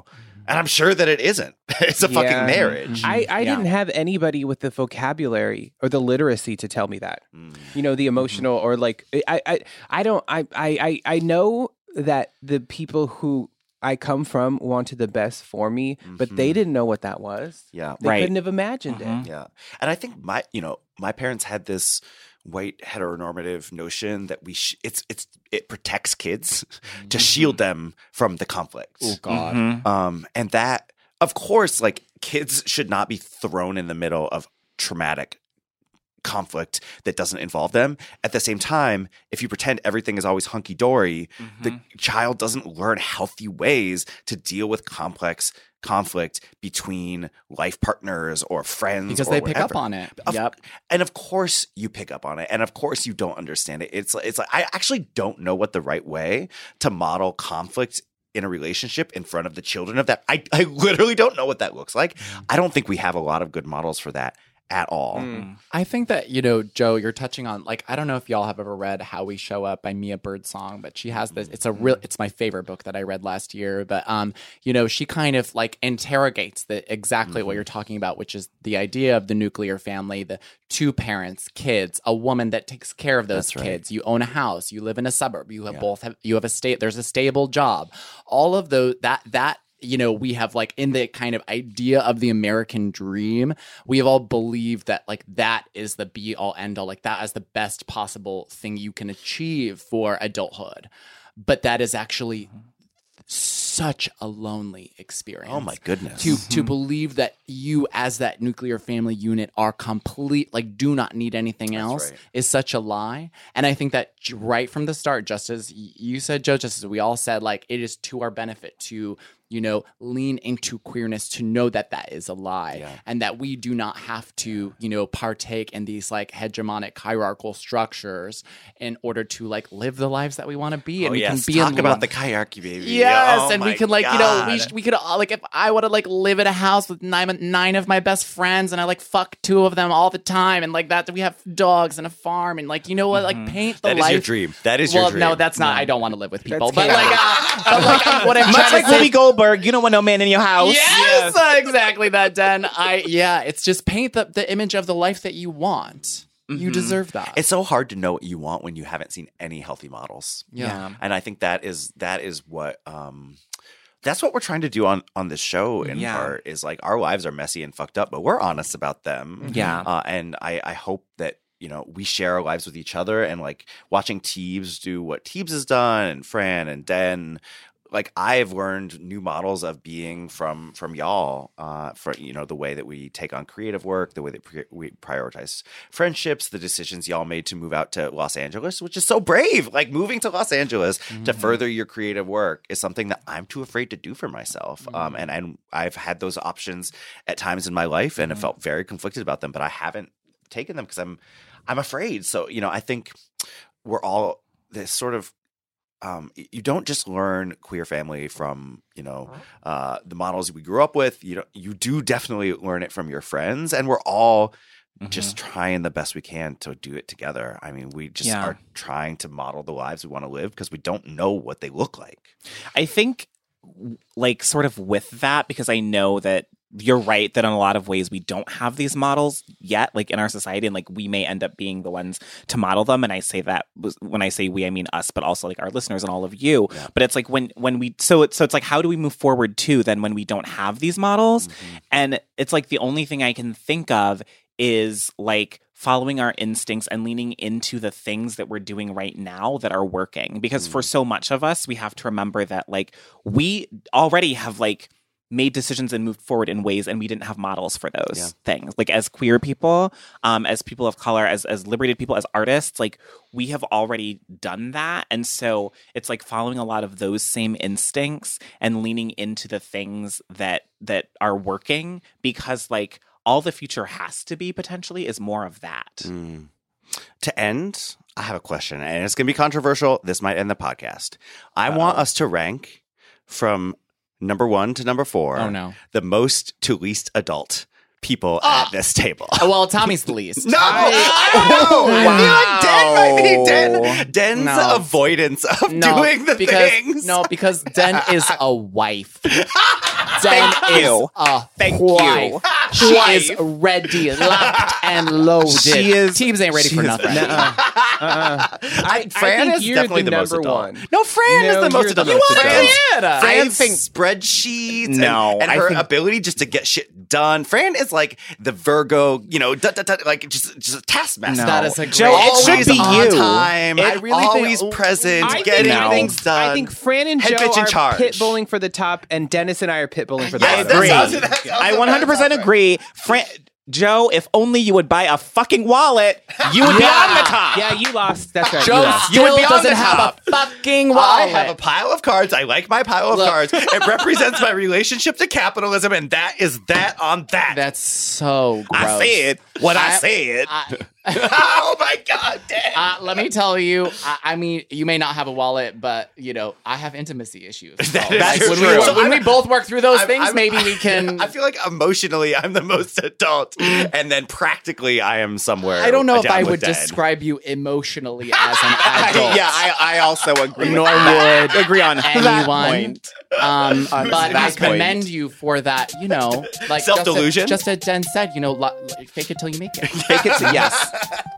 And I'm sure that it isn't. It's a Yeah. fucking marriage. I, I Yeah. didn't have anybody with the vocabulary or the literacy to tell me that. Mm. You know, the emotional or like I I I don't I I I I know that the people who I come from wanted the best for me, but they Mhm. didn't know what that was. Yeah. They Right. couldn't have imagined Mhm. it. Yeah. And I think my, you know, my parents had this white heteronormative notion that we sh- it's it's it protects kids to shield them from the conflicts. Oh God. Mhm. Um and that of course like kids should not be thrown in the middle of traumatic conflict that doesn't involve them. At the same time, if you pretend everything is always hunky dory, the child doesn't learn healthy ways to deal with complex conflict between life partners or friends Because or they pick up whatever. on it. Of- Yep. And of course you pick up on it. And of course you don't understand it. It's it's like I actually don't know what the right way to model conflict in a relationship in front of the children of that. I, I literally don't know what that looks like. I don't think we have a lot of good models for that at all. Mm. I think that, you know, Joe, you're touching on, like, I don't know if y'all have ever read How We Show Up by Mia Birdsong, but she has this, it's a real, it's my favorite book that I read last year. But, um, you know, she kind of like interrogates the exactly what you're talking about, which is the idea of the nuclear family, the two parents, kids, a woman that takes care of those That's right. kids. You own a house, you live in a suburb, you have both have, you have a state, there's a stable job. All of those, that, that, you know, we have like in the kind of idea of the American dream, we have all believed that like that is the be all end all, like that is the best possible thing you can achieve for adulthood. But that is actually such a lonely experience. Oh my goodness. To to believe that you as that nuclear family unit are complete, like do not need anything else right. is such a lie. And I think that j- right from the start, just as y- you said, Joe, just as we all said, like it is to our benefit to, you know, lean into queerness, to know that that is a lie Yeah. and that we do not have to, you know, partake in these like hegemonic hierarchical structures in order to like live the lives that we want to be. And Oh, we yes. can be Talk in about love. the hierarchy, baby. Yes, Oh and we my could like you know we God. sh- we could uh, like if I want to like live in a house with nine nine of my best friends and I like fuck two of them all the time and like that we have dogs and a farm and like you know what like paint the That is life. your dream. That is well, your dream. no, that's not. I don't want to live with people, That's but like, uh, but like what I'm Much trying like to say. Whoopi Goldberg, you don't want no man in your house. Yes, uh, exactly that, Den. I yeah, it's just paint the the image of the life that you want. You deserve that. It's so hard to know what you want when you haven't seen any healthy models. yeah. And I think that is that is what um that's what we're trying to do on on this show in Yeah. part is like our lives are messy and fucked up, but we're honest about them. Yeah. Uh, and I I hope that you know we share our lives with each other and like watching Teebs do what Teebs has done and Fran and Den. Like I've learned new models of being from from y'all, uh, for you know the way that we take on creative work, the way that pre- we prioritize friendships, the decisions y'all made to move out to Los Angeles, which is so brave. Like moving to Los Angeles Mm-hmm. to further your creative work is something that I'm too afraid to do for myself. Mm-hmm. Um, and and I've had those options at times in my life, and have felt very conflicted about them, but I haven't taken them because I'm I'm afraid. So you know, I think we're all this sort of. Um, y- you don't just learn queer family from you know uh, the models we grew up with. You know, you do definitely learn it from your friends, and we're all just trying the best we can to do it together. I mean, we just Yeah. are trying to model the lives we want to live because we don't know what they look like. I think, like, sort of with that, because I know that you're right that in a lot of ways we don't have these models yet, like in our society, and like we may end up being the ones to model them. And I say that was- when I say we, I mean us, but also like our listeners and all of you. Yeah. But it's like when when we so it's so it's like how do we move forward too? Then when we don't have these models, and it's like the only thing I can think of is like following our instincts and leaning into the things that we're doing right now that are working. Because for so much of us, we have to remember that like we already have like made decisions and moved forward in ways and we didn't have models for those Yeah. things. Like as queer people, um, as people of color, as as liberated people, as artists, like we have already done that. And so it's like following a lot of those same instincts and leaning into the things that that are working, because like all the future has to be potentially is more of that. Mm. To end, I have a question, and it's going to be controversial. This might end the podcast. I Uh-oh. want us to rank from number one to number four. Oh, no. The most to least adult people at this table. Oh, well, Tommy's the least. No, I- I, know. I feel like might be Den, Den's No. avoidance of No, doing the because, things. No, because Den is a wife. Den Thank is you. a Thank wife. you. She Wife. is ready, locked, and loaded. She is- Teams ain't ready she for is- nothing. Uh-uh. Uh-uh. I, Fran I think is you're definitely the the, most number adult. one. No, Fran No, is the most you're the adult. most Fran's, adult. Fran's I think- spreadsheets No, and, and I her think- ability just to get shit done. Fran is like the Virgo, you know, da, da, da, like just just a taskmaster. That is a Joe, great- it should Always be on you. time, I really think- always present, I getting think, things done. I think Fran and Head Joe bitch in are charge. pit bowling for the top, and Dennis and I are pit bowling for the Yes, bottom. agree. that sounds- that sounds I like- one hundred percent that sounds agree. Fran- Joe, if only you would buy a fucking wallet, you would be on the top. Yeah, you lost. That's right. you Joe lost. You would still be on doesn't the have top. a fucking I wallet. have a pile of cards. I like my pile of Look. cards. It represents my relationship to capitalism, and that is that on that. That's so gross. I said what I, I- said. I- oh my god, Dan. Uh, let me tell you, I, I mean, you may not have a wallet, but you know, I have intimacy issues. So, That is like, true. when So we, when I'm- we both work through those I'm- things, I'm- maybe we can. I feel like emotionally, I'm the most adult, and then practically, I am somewhere. I don't know if down I with would Dan. describe you emotionally as an adult. yeah, I, I also agree. Nor with that. would agree on that anyone. point. Um, On but I that point. commend you for that. You know, like Self-delusion? Just, as- just as Jen said, you know, lo- like, fake it till you make it. Take it to yes.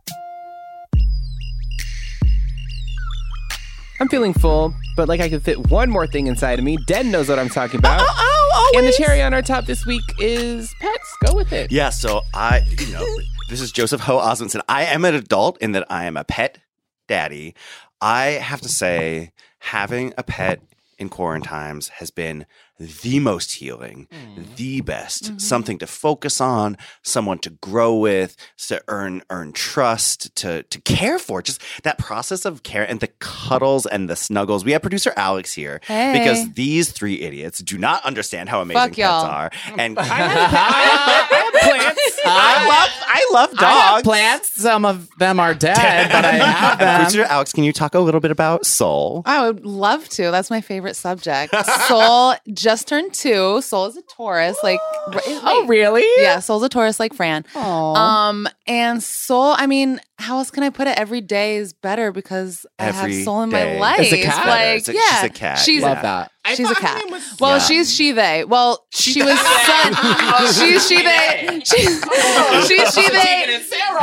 I'm feeling full, but like I could fit one more thing inside of me. Den knows what I'm talking about. Oh, And the cherry on our top this week is pets. Go with it. Yeah, so I, you know, this is Joseph Ho Osmondson. I am an adult in that I am a pet daddy. I have to say, having a pet in quarantine times has been the most healing, Mm. the best. Mm-hmm. Something to focus on, someone to grow with, to earn earn trust, to to care for. Just that process of care and the cuddles and the snuggles. We have producer Alex here Hey. because these three idiots do not understand how amazing Fuck pets y'all. are. And I have plants. I love I love I have dogs. plants. Some of them are dead, but I have And them. producer Alex, can you talk a little bit about Soul? I would love to. That's my favorite subject. Soul just turned two. Soul is a Taurus. Like, Oh, really? yeah, Soul's a Taurus like Fran. Aw. Um, and Soul, I mean, how else can I put it? Every day is better because I Every have Soul in day my life. is a cat. Like, It's a- yeah, she's a cat, She's Love that. She's a thought her cat. name was- Well, Yeah. she's she they. Well, she was son. She's she they. She, she's she they.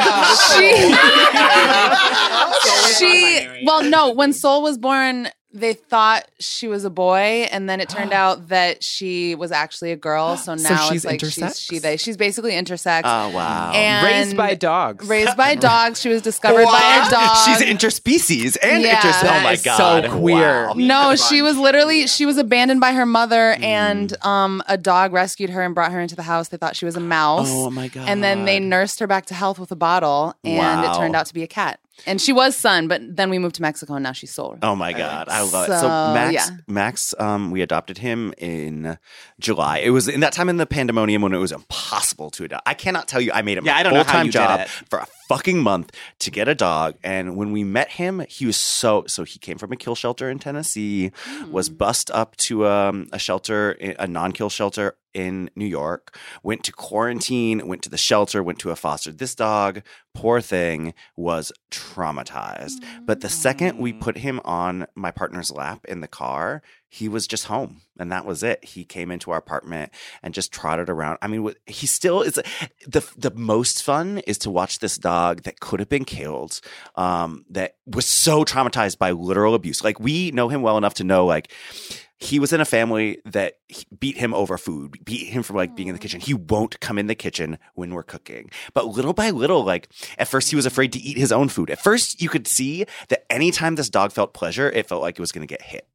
She, she, well, no, when Soul was born, they thought she was a boy, and then it turned out that she was actually a girl. So So now she's it's like intersex? she's she they. She's basically intersex. Oh, wow. And Raised by dogs. Raised by dogs. She was discovered by Wow. a dog. She's interspecies and Yeah. interspecies. Oh That my is god. so queer. Wow. No, she was literally she was abandoned by her mother, and um, a dog rescued her and brought her into the house. They thought she was a mouse. Oh my god. And then they nursed her back to health with a bottle, and Wow. it turned out to be a cat. And she was Sun, but then we moved to Mexico, and now she's Soul. Oh my god, I love it. So So, Max, yeah. Max, um, we adopted him in July. It was in that time in the pandemonium when it was impossible to adopt. I cannot tell you, I made it Yeah, my I don't know how full-time you did job it. for a fucking month to get a dog. And when we met him, he was so so. He came from a kill shelter in Tennessee, was bussed up to um, a shelter, a non-kill shelter in New York, went to quarantine, went to the shelter, went to a foster. This dog, poor thing, was traumatized. But the second we put him on my partner's lap in the car, he was just home, and that was it. He came into our apartment and just trotted around. I mean, wh- he still is the the most fun is to watch this dog that could have been killed, um, that was so traumatized by literal abuse. Like, we know him well enough to know, like, he was in a family that beat him over food, beat him for like being in the kitchen. He won't come in the kitchen when we're cooking. But little by little, like, at first he was afraid to eat his own food. At first you could see that anytime this dog felt pleasure, it felt like it was going to get hit.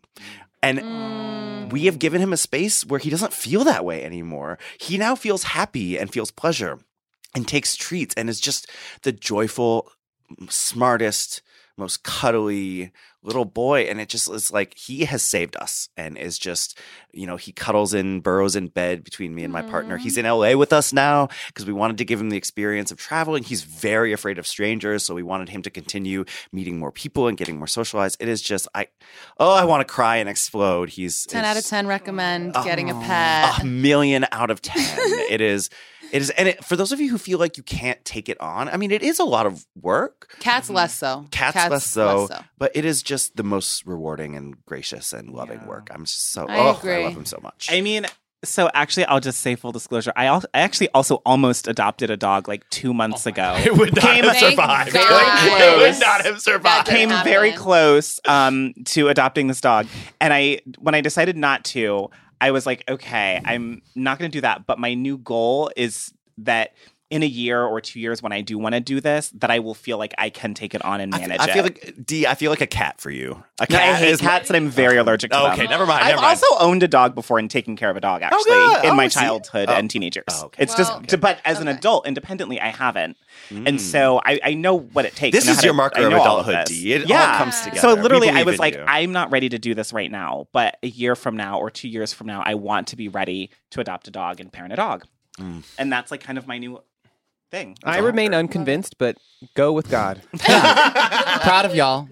And we have given him a space where he doesn't feel that way anymore. He now feels happy and feels pleasure and takes treats and is just the joyful, smartest, most cuddly little boy. And it just is like, he has saved us and is just, you know, he cuddles in, burrows in bed between me and my partner. He's in L A with us now because we wanted to give him the experience of traveling. He's very afraid of strangers. So we wanted him to continue meeting more people and getting more socialized. It is just, I, oh, I want to cry and explode. He's ten out of it's ten recommend Oh, getting a pet. a million out of ten. It is It is, and it, for those of you who feel like you can't take it on, I mean, it is a lot of work. Cats less so. Cats, Cats less, so, less so. but it is just the most rewarding and gracious and loving Yeah. work. I'm just so, I oh, agree. I love him so much. I mean, so actually, I'll just say full disclosure. I, al- I actually also almost adopted a dog like two months ago. it would not Came- have Thank survived. God. It would not have survived. That Came happen. very close um, to adopting this dog, and I when I decided not to, I was like, okay, I'm not going to do that. But my new goal is that in a year or two years, when I do want to do this, that I will feel like I can take it on and I, manage I feel it. like D. I feel like a cat for you. A No, cat I hate is cats, and I'm very allergic to them. Okay, never mind. I've Never mind. also owned a dog before and taken care of a dog actually good. in Oh, my see? childhood Oh. and teenage years. Oh, okay. It's Well, just, but as an okay. adult, independently, I haven't, Mm. and so I, I know what it takes. This I know is how your to- marker I of know all adulthood, this. D. It yeah. all comes together. So We literally, I believe was in like, you. I'm not ready to do this right now, but a year from now or two years from now, I want to be ready to adopt a dog and parent a dog, Mm. and that's like kind of my new thing. I remain unconvinced, but go with God. Proud of y'all.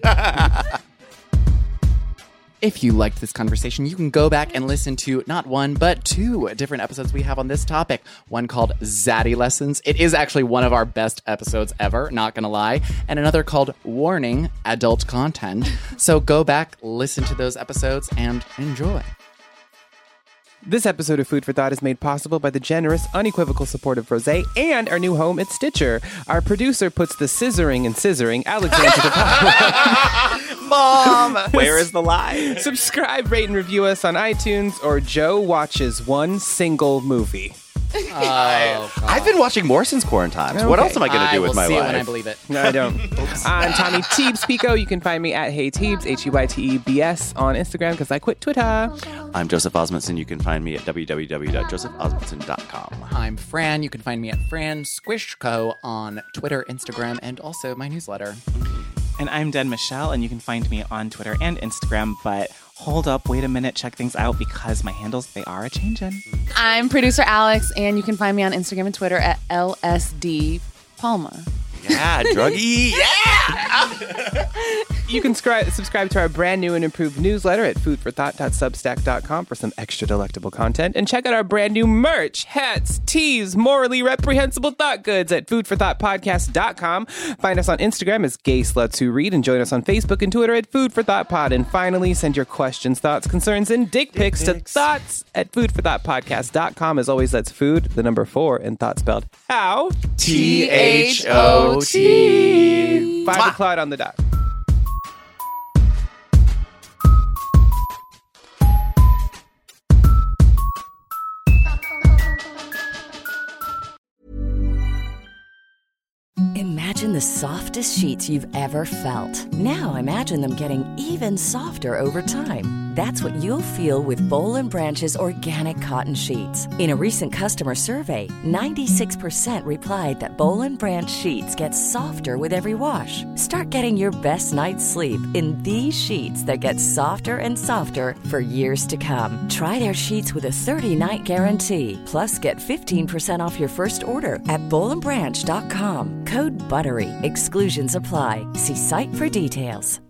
If you liked this conversation, you can go back and listen to not one, but two different episodes we have on this topic. One called Zaddy Lessons. It is actually one of our best episodes ever, not gonna lie. And another called Warning, Adult Content. So go back, listen to those episodes, and enjoy. This episode of Food for Thought is made possible by the generous, unequivocal support of Rosé and our new home at Stitcher. Our producer puts the scissoring and scissoring, Alexander DePaula. Mom. Where is the lie? Subscribe, rate, and review us on iTunes, or Joe watches one single movie. Oh, I've been watching more since quarantine. What Okay. else am I going to I do will with my see it life? when I believe it. No, I don't. I'm Tommy Teebs Pico. You can find me at Hey Teebs, H E Y T E B S, on Instagram because I quit Twitter. I'm Joseph Osmondson. You can find me at w w w dot joseph osmondson dot com. I'm Fran. You can find me at Fran Squishco on Twitter, Instagram, and also my newsletter. And I'm Den Michelle, and you can find me on Twitter and Instagram. But hold up, wait a minute, check things out because my handles, they are a changin'. I'm producer Alex, and you can find me on Instagram and Twitter at L S D Palma. Yeah, druggy. Yeah. You can scri- subscribe to our brand new and improved newsletter at food for thought dot substack dot com for some extra delectable content. And check out our brand new merch, hats, tees, morally reprehensible thought goods at food for thought podcast dot com. Find us on Instagram as Gay Sluts Who Read and join us on Facebook and Twitter at Food for Thought Pod. And finally, send your questions, thoughts, concerns, and dick pics to thoughts at food for thought podcast dot com. As always, that's food, the number four, and thought spelled how? T H O T. Five o'clock on the dot. Imagine the softest sheets you've ever felt. Now imagine them getting even softer over time. That's what you'll feel with Boll and Branch's organic cotton sheets. In a recent customer survey, ninety-six percent replied that Boll and Branch sheets get softer with every wash. Start getting your best night's sleep in these sheets that get softer and softer for years to come. Try their sheets with a thirty-night guarantee. Plus, get fifteen percent off your first order at boll and branch dot com. Code BUTTERY. Exclusions apply. See site for details.